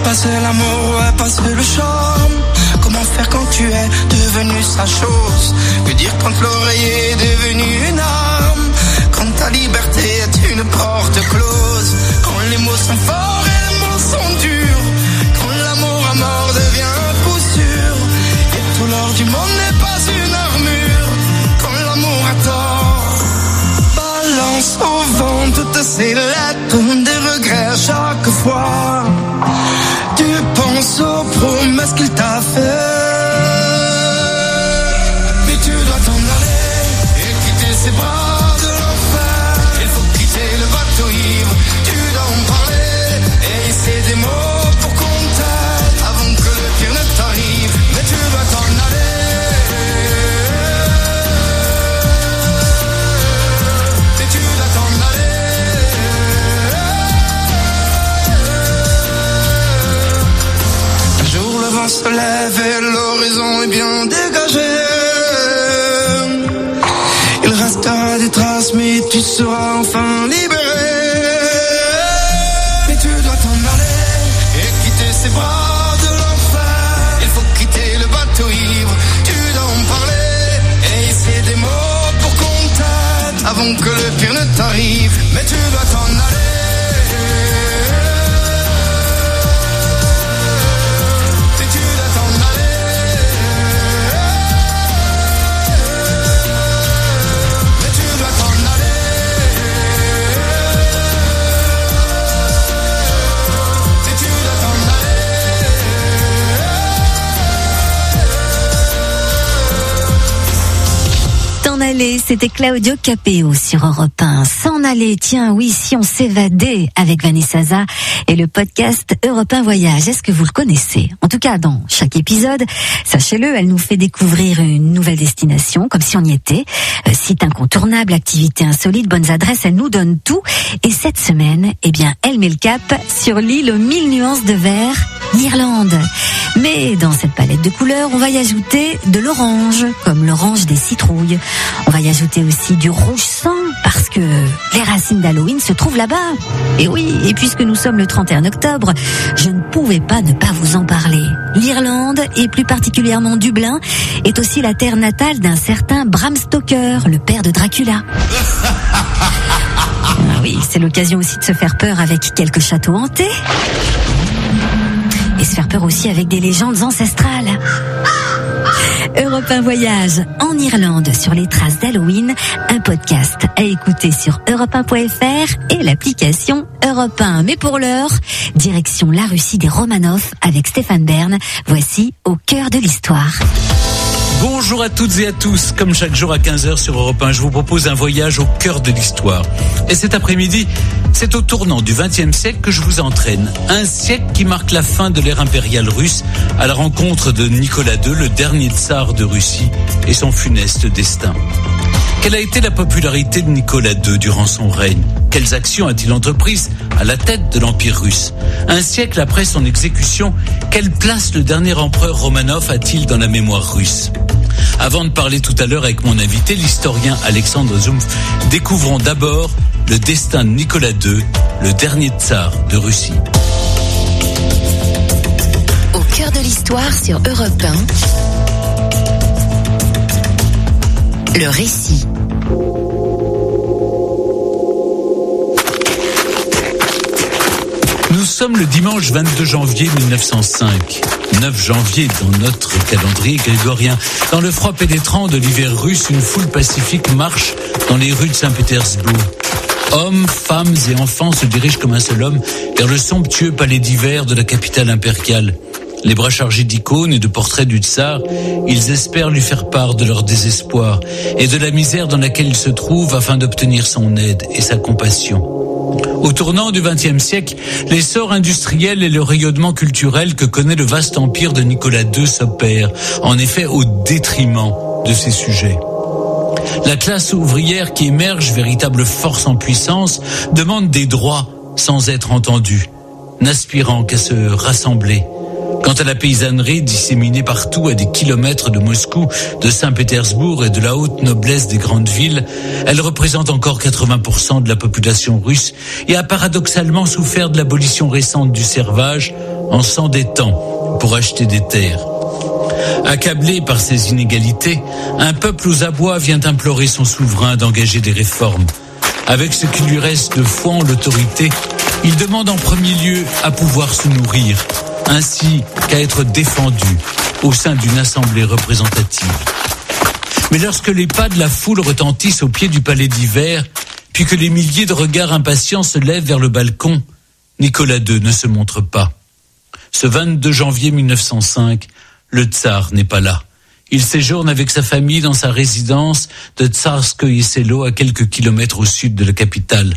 passer l'amour, ouais, passer le charme. Comment faire quand tu es devenu sa chose? Que dire quand l'oreiller est devenu une arme? Quand ta liberté est une porte close? Quand les mots sont forts et les mots sont durs? Quand l'amour à mort devient un coup sûr? Et tout l'or du monde n'est pas une armure? Quand l'amour a tort, balance au vent toutes ces lettres, des regrets à chaque fois. Tu penses aux promesses qu'il t'a fait, mais tu dois t'en aller et quitter ses bras de l'enfer. Il faut quitter le bateau ivre, tu dois en parler et essayer des mots pour qu'on t'aide avant que le pire ne t'arrive. Mais tu dois t'en aller, mais tu dois t'en aller. Le vent se lève et l'horizon est bien dégagé. Il restera des traces mais tu seras enfin libéré. Mais tu dois t'en aller et quitter ces bras de l'enfer. Il faut quitter le bateau ivre, tu dois en parler et essayer des mots pour qu'on t'aide avant que le pire ne t'arrive. Mais tu dois t'en aller. Aller, c'était Claudio Capéo sur Europe un. S'en aller, tiens, oui, si on s'évadait avec Vanessa Zaza et le podcast Europe un Voyage. Est-ce que vous le connaissez? En tout cas, dans chaque épisode, sachez-le, elle nous fait découvrir une nouvelle destination, comme si on y était. Euh, site incontournable, activités insolites, bonnes adresses, elle nous donne tout. Et cette semaine, eh bien, elle met le cap sur l'île aux mille nuances de vert, l'Irlande. Mais dans cette palette de couleurs, on va y ajouter de l'orange, comme l'orange des citrouilles. On va y ajouter aussi du rouge sang, parce que les racines d'Halloween se trouvent là-bas. Et oui, et puisque nous sommes le trente et un octobre, je ne pouvais pas ne pas vous en parler. L'Irlande, et plus particulièrement Dublin, est aussi la terre natale d'un certain Bram Stoker, le père de Dracula. Ah oui, c'est l'occasion aussi de se faire peur avec quelques châteaux hantés. Et se faire peur aussi avec des légendes ancestrales. Europe un Voyage en Irlande sur les traces d'Halloween, un podcast à écouter sur europe un point f r et l'application Europe un. Mais pour l'heure, direction la Russie des Romanov avec Stéphane Bern. Voici Au cœur de l'histoire. Bonjour à toutes et à tous. Comme chaque jour à quinze heures sur Europe un, je vous propose un voyage au cœur de l'histoire. Et cet après-midi, c'est au tournant du vingtième siècle que je vous entraîne. Un siècle qui marque la fin de l'ère impériale russe à la rencontre de Nicolas deux, le dernier tsar de Russie, et son funeste destin. Quelle a été la popularité de Nicolas deux durant son règne? Quelles actions a-t-il entreprises à la tête de l'Empire russe? Un siècle après son exécution, quelle place le dernier empereur Romanov a-t-il dans la mémoire russe? Avant de parler tout à l'heure avec mon invité, l'historien Alexandre Zoumf, découvrons d'abord le destin de Nicolas deux, le dernier tsar de Russie. Au cœur de l'histoire sur Europe un, le récit. Nous sommes le dimanche vingt-deux janvier mille neuf cent cinq. neuf janvier dans notre calendrier grégorien. Dans le froid pénétrant de l'hiver russe, une foule pacifique marche dans les rues de Saint-Pétersbourg. Hommes, femmes et enfants se dirigent comme un seul homme vers le somptueux palais d'hiver de la capitale impériale. Les bras chargés d'icônes et de portraits du tsar, ils espèrent lui faire part de leur désespoir et de la misère dans laquelle ils se trouvent afin d'obtenir son aide et sa compassion. Au tournant du vingtième siècle, l'essor industriel et le rayonnement culturel que connaît le vaste empire de Nicolas deux s'opèrent, en effet au détriment de ses sujets. La classe ouvrière qui émerge, véritable force en puissance, demande des droits sans être entendue, n'aspirant qu'à se rassembler. Quant à la paysannerie disséminée partout à des kilomètres de Moscou, de Saint-Pétersbourg et de la haute noblesse des grandes villes, elle représente encore quatre-vingts pour cent de la population russe et a paradoxalement souffert de l'abolition récente du servage en s'endettant pour acheter des terres. Accablé par ces inégalités, un peuple aux abois vient implorer son souverain d'engager des réformes. Avec ce qui lui reste de foi en l'autorité, il demande en premier lieu à pouvoir se nourrir, ainsi qu'à être défendu au sein d'une assemblée représentative. Mais lorsque les pas de la foule retentissent au pied du palais d'hiver, puis que les milliers de regards impatients se lèvent vers le balcon, Nicolas deux ne se montre pas. Ce vingt-deux janvier mille neuf cent cinq, le tsar n'est pas là. Il séjourne avec sa famille dans sa résidence de Tsarskoye Selo à quelques kilomètres au sud de la capitale.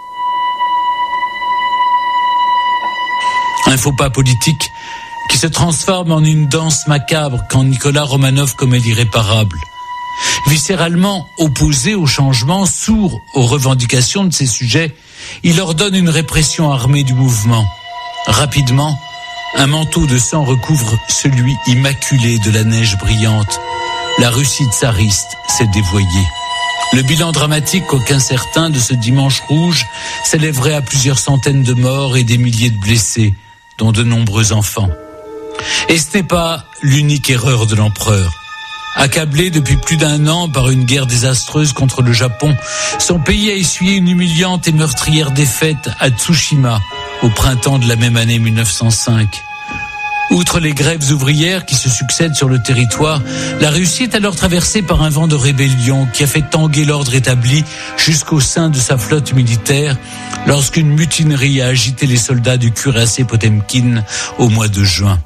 Un faux pas politique qui se transforme en une danse macabre quand Nicolas Romanov commet l'irréparable. Viscéralement opposé au changement, sourd aux revendications de ses sujets, il ordonne une répression armée du mouvement. Rapidement, un manteau de sang recouvre celui immaculé de la neige brillante. La Russie tsariste s'est dévoyée. Le bilan dramatique, quoique certain, de ce dimanche rouge s'élèverait à plusieurs centaines de morts et des milliers de blessés, dont de nombreux enfants. Et ce n'est pas l'unique erreur de l'empereur. Accablé depuis plus d'un an par une guerre désastreuse contre le Japon, son pays a essuyé une humiliante et meurtrière défaite à Tsushima au printemps de la même année mille neuf cent cinq. Outre les grèves ouvrières qui se succèdent sur le territoire, la Russie est alors traversée par un vent de rébellion qui a fait tanguer l'ordre établi jusqu'au sein de sa flotte militaire lorsqu'une mutinerie a agité les soldats du cuirassé Potemkin au mois de juin.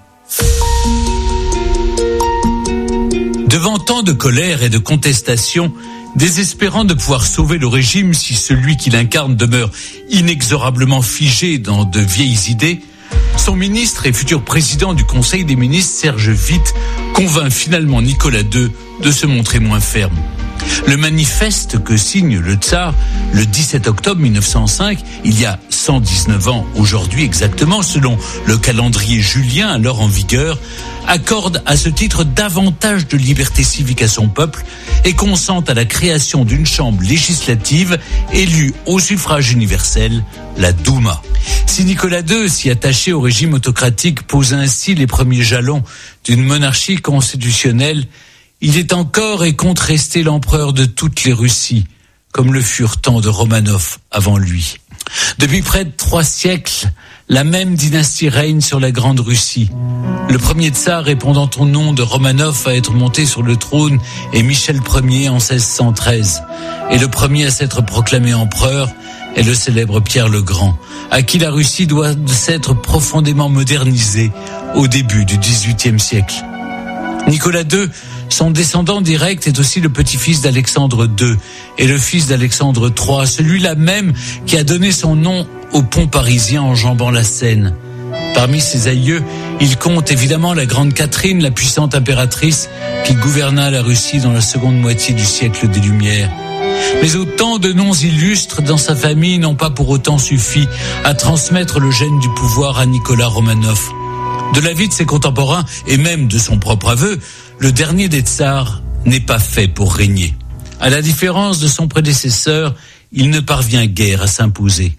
Devant tant de colère et de contestation, désespérant de pouvoir sauver le régime si celui qui l'incarne demeure inexorablement figé dans de vieilles idées, son ministre et futur président du Conseil des ministres, Serge Witte, convainc finalement Nicolas deux de se montrer moins ferme. Le manifeste que signe le tsar le dix-sept octobre mille neuf cent cinq, il y a cent dix-neuf ans aujourd'hui exactement, selon le calendrier julien alors en vigueur, accorde à ce titre davantage de liberté civique à son peuple et consent à la création d'une chambre législative élue au suffrage universel, la Douma. Si Nicolas deux, si attaché au régime autocratique, pose ainsi les premiers jalons d'une monarchie constitutionnelle, il est encore et compte rester l'empereur de toutes les Russies, comme le furent tant de Romanov avant lui. Depuis près de trois siècles, la même dynastie règne sur la Grande Russie. Le premier tsar répondant au nom de Romanov à être monté sur le trône est Michel Ier en seize cent treize. Et le premier à s'être proclamé empereur est le célèbre Pierre le Grand, à qui la Russie doit s'être profondément modernisée au début du dix-huitième siècle. Nicolas deux, son descendant direct, est aussi le petit-fils d'Alexandre deux et le fils d'Alexandre trois, celui-là même qui a donné son nom au pont parisien enjambant la Seine. Parmi ses aïeux, il compte évidemment la grande Catherine, la puissante impératrice qui gouverna la Russie dans la seconde moitié du siècle des Lumières. Mais autant de noms illustres dans sa famille n'ont pas pour autant suffi à transmettre le gène du pouvoir à Nicolas Romanov. De l'avis de ses contemporains et même de son propre aveu, le dernier des tsars n'est pas fait pour régner. À la différence de son prédécesseur, il ne parvient guère à s'imposer.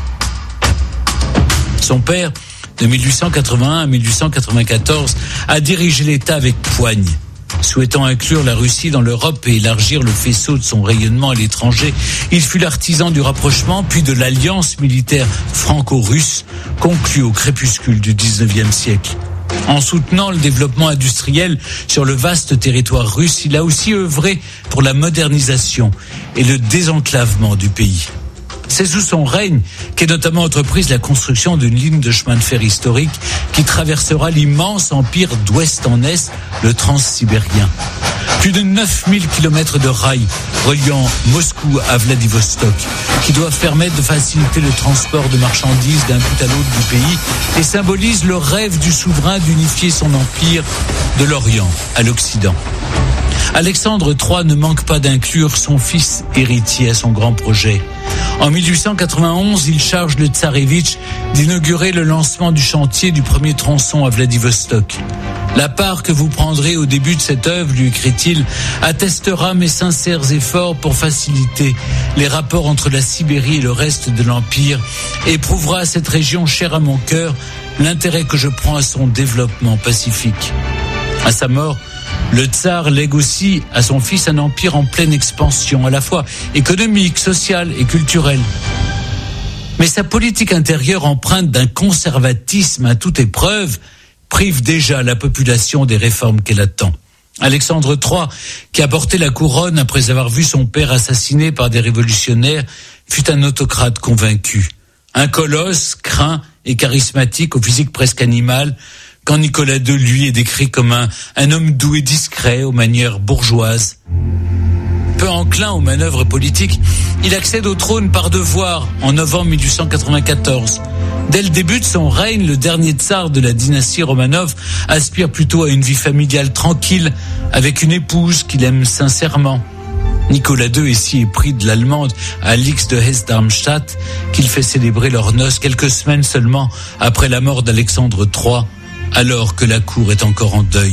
Son père, de mille huit cent quatre-vingt-un à mille huit cent quatre-vingt-quatorze, a dirigé l'État avec poigne. Souhaitant inclure la Russie dans l'Europe et élargir le faisceau de son rayonnement à l'étranger, il fut l'artisan du rapprochement puis de l'alliance militaire franco-russe conclue au crépuscule du dix-neuvième siècle. En soutenant le développement industriel sur le vaste territoire russe, il a aussi œuvré pour la modernisation et le désenclavement du pays. C'est sous son règne qu'est notamment entreprise la construction d'une ligne de chemin de fer historique qui traversera l'immense empire d'ouest en est, le transsibérien. Plus de neuf mille kilomètres de rails reliant Moscou à Vladivostok, qui doivent permettre de faciliter le transport de marchandises d'un bout à l'autre du pays et symbolisent le rêve du souverain d'unifier son empire de l'Orient à l'Occident. Alexandre trois ne manque pas d'inclure son fils héritier à son grand projet. En mille huit cent quatre-vingt-onze, il charge le tsarévitch d'inaugurer le lancement du chantier du premier tronçon à Vladivostok. La part que vous prendrez au début de cette œuvre, lui écrit-il, attestera mes sincères efforts pour faciliter les rapports entre la Sibérie et le reste de l'Empire et prouvera à cette région chère à mon cœur l'intérêt que je prends à son développement pacifique. À sa mort, le tsar lègue aussi à son fils un empire en pleine expansion, à la fois économique, sociale et culturelle. Mais sa politique intérieure, empreinte d'un conservatisme à toute épreuve, prive déjà la population des réformes qu'elle attend. Alexandre trois, qui a porté la couronne après avoir vu son père assassiné par des révolutionnaires, fut un autocrate convaincu. Un colosse, craint et charismatique, au physique presque animal, quand Nicolas deux, lui, est décrit comme un, un homme doux et discret, aux manières bourgeoises. Peu enclin aux manœuvres politiques, il accède au trône par devoir en novembre mille huit cent quatre-vingt-quatorze. Dès le début de son règne, le dernier tsar de la dynastie Romanov aspire plutôt à une vie familiale tranquille, avec une épouse qu'il aime sincèrement. Nicolas deux est si épris de l'allemande Alix de Hesse-Darmstadt qu'il fait célébrer leurs noces quelques semaines seulement après la mort d'Alexandre trois, alors que la cour est encore en deuil.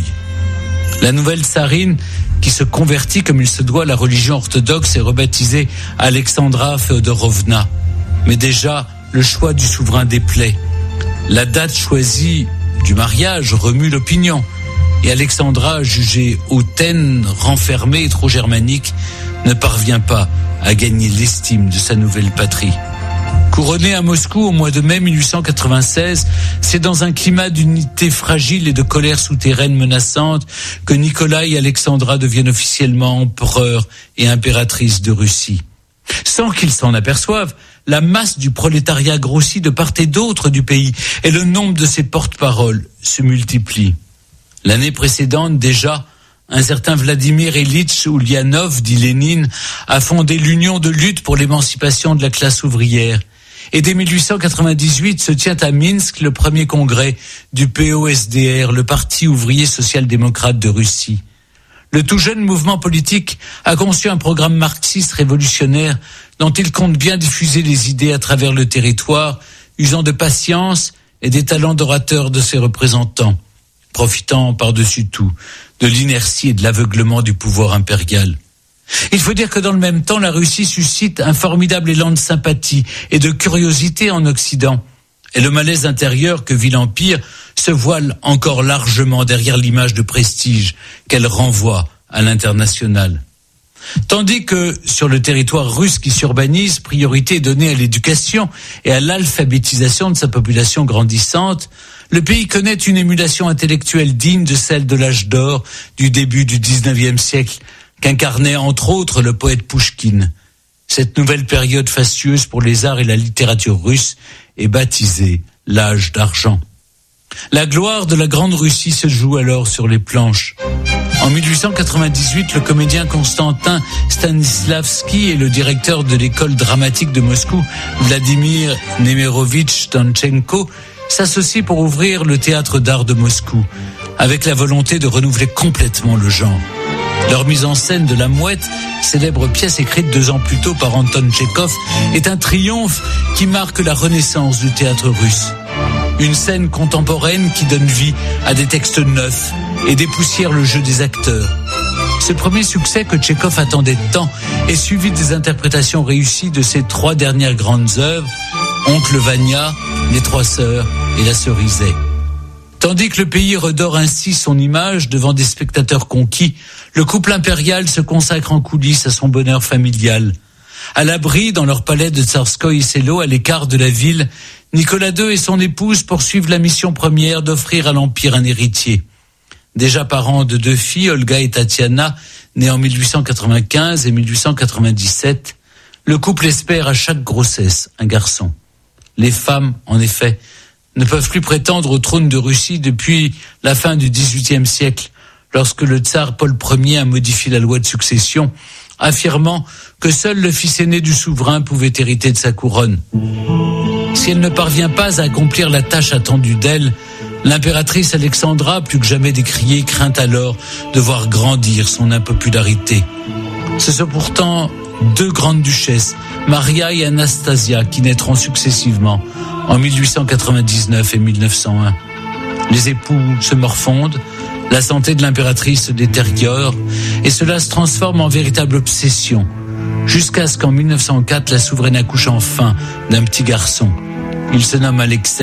La nouvelle tsarine, qui se convertit comme il se doit à la religion orthodoxe, est rebaptisée Alexandra Féodorovna. Mais déjà, le choix du souverain déplaît. La date choisie du mariage remue l'opinion. Et Alexandra, jugée hautaine, renfermée et trop germanique, ne parvient pas à gagner l'estime de sa nouvelle patrie. Couronné à Moscou au mois de mai mille huit cent quatre-vingt-seize, c'est dans un climat d'unité fragile et de colère souterraine menaçante que Nicolas et Alexandra deviennent officiellement empereurs et impératrices de Russie. Sans qu'ils s'en aperçoivent, la masse du prolétariat grossit de part et d'autre du pays et le nombre de ses porte-paroles se multiplie. L'année précédente, déjà, un certain Vladimir Ilitch Ulyanov, dit Lénine, a fondé l'Union de lutte pour l'émancipation de la classe ouvrière. Et dès mille huit cent quatre-vingt-dix-huit se tient à Minsk le premier congrès du P O S D R, le Parti ouvrier social-démocrate de Russie. Le tout jeune mouvement politique a conçu un programme marxiste révolutionnaire dont il compte bien diffuser les idées à travers le territoire, usant de patience et des talents d'orateur de ses représentants, profitant par-dessus tout de l'inertie et de l'aveuglement du pouvoir impérial. Il faut dire que dans le même temps, la Russie suscite un formidable élan de sympathie et de curiosité en Occident. Et le malaise intérieur que vit l'Empire se voile encore largement derrière l'image de prestige qu'elle renvoie à l'international. Tandis que, sur le territoire russe qui s'urbanise, priorité est donnée à l'éducation et à l'alphabétisation de sa population grandissante, le pays connaît une émulation intellectuelle digne de celle de l'âge d'or du début du dix-neuvième siècle, qu'incarnait entre autres le poète Pouchkine. Cette nouvelle période fastueuse pour les arts et la littérature russe est baptisée l'âge d'argent. La gloire de la Grande Russie se joue alors sur les planches. En mille huit cent quatre-vingt-dix-huit, le comédien Konstantin Stanislavski et le directeur de l'école dramatique de Moscou, Vladimir Nemerovitch Tonchenko, s'associent pour ouvrir le théâtre d'art de Moscou, avec la volonté de renouveler complètement le genre. Leur mise en scène de La Mouette, célèbre pièce écrite deux ans plus tôt par Anton Tchekhov, est un triomphe qui marque la renaissance du théâtre russe. Une scène contemporaine qui donne vie à des textes neufs et dépoussière le jeu des acteurs. Ce premier succès que Tchekhov attendait tant est suivi des interprétations réussies de ses trois dernières grandes œuvres, Oncle Vania, Les Trois Sœurs et La Cerisay. Tandis que le pays redore ainsi son image devant des spectateurs conquis, le couple impérial se consacre en coulisses à son bonheur familial. À l'abri dans leur palais de Tsarskoye Selo, à l'écart de la ville, Nicolas deux et son épouse poursuivent la mission première d'offrir à l'Empire un héritier. Déjà parents de deux filles, Olga et Tatiana, nées en mille huit cent quatre-vingt-quinze et mille huit cent quatre-vingt-dix-sept, le couple espère à chaque grossesse un garçon. Les femmes, en effet, ne peuvent plus prétendre au trône de Russie depuis la fin du dix-huitième siècle, lorsque le tsar Paul Ier a modifié la loi de succession, affirmant que seul le fils aîné du souverain pouvait hériter de sa couronne. Si elle ne parvient pas à accomplir la tâche attendue d'elle, l'impératrice Alexandra, plus que jamais décriée, craint alors de voir grandir son impopularité. Ce sont pourtant deux grandes duchesses, Maria et Anastasia, qui naîtront successivement en mille huit cent quatre-vingt-dix-neuf et mille neuf cent un. Les époux se morfondent, la santé de l'impératrice se détériore et cela se transforme en véritable obsession, jusqu'à ce qu'en mille neuf cent quatre, la souveraine accouche enfin d'un petit garçon. Il se nomme Alexei.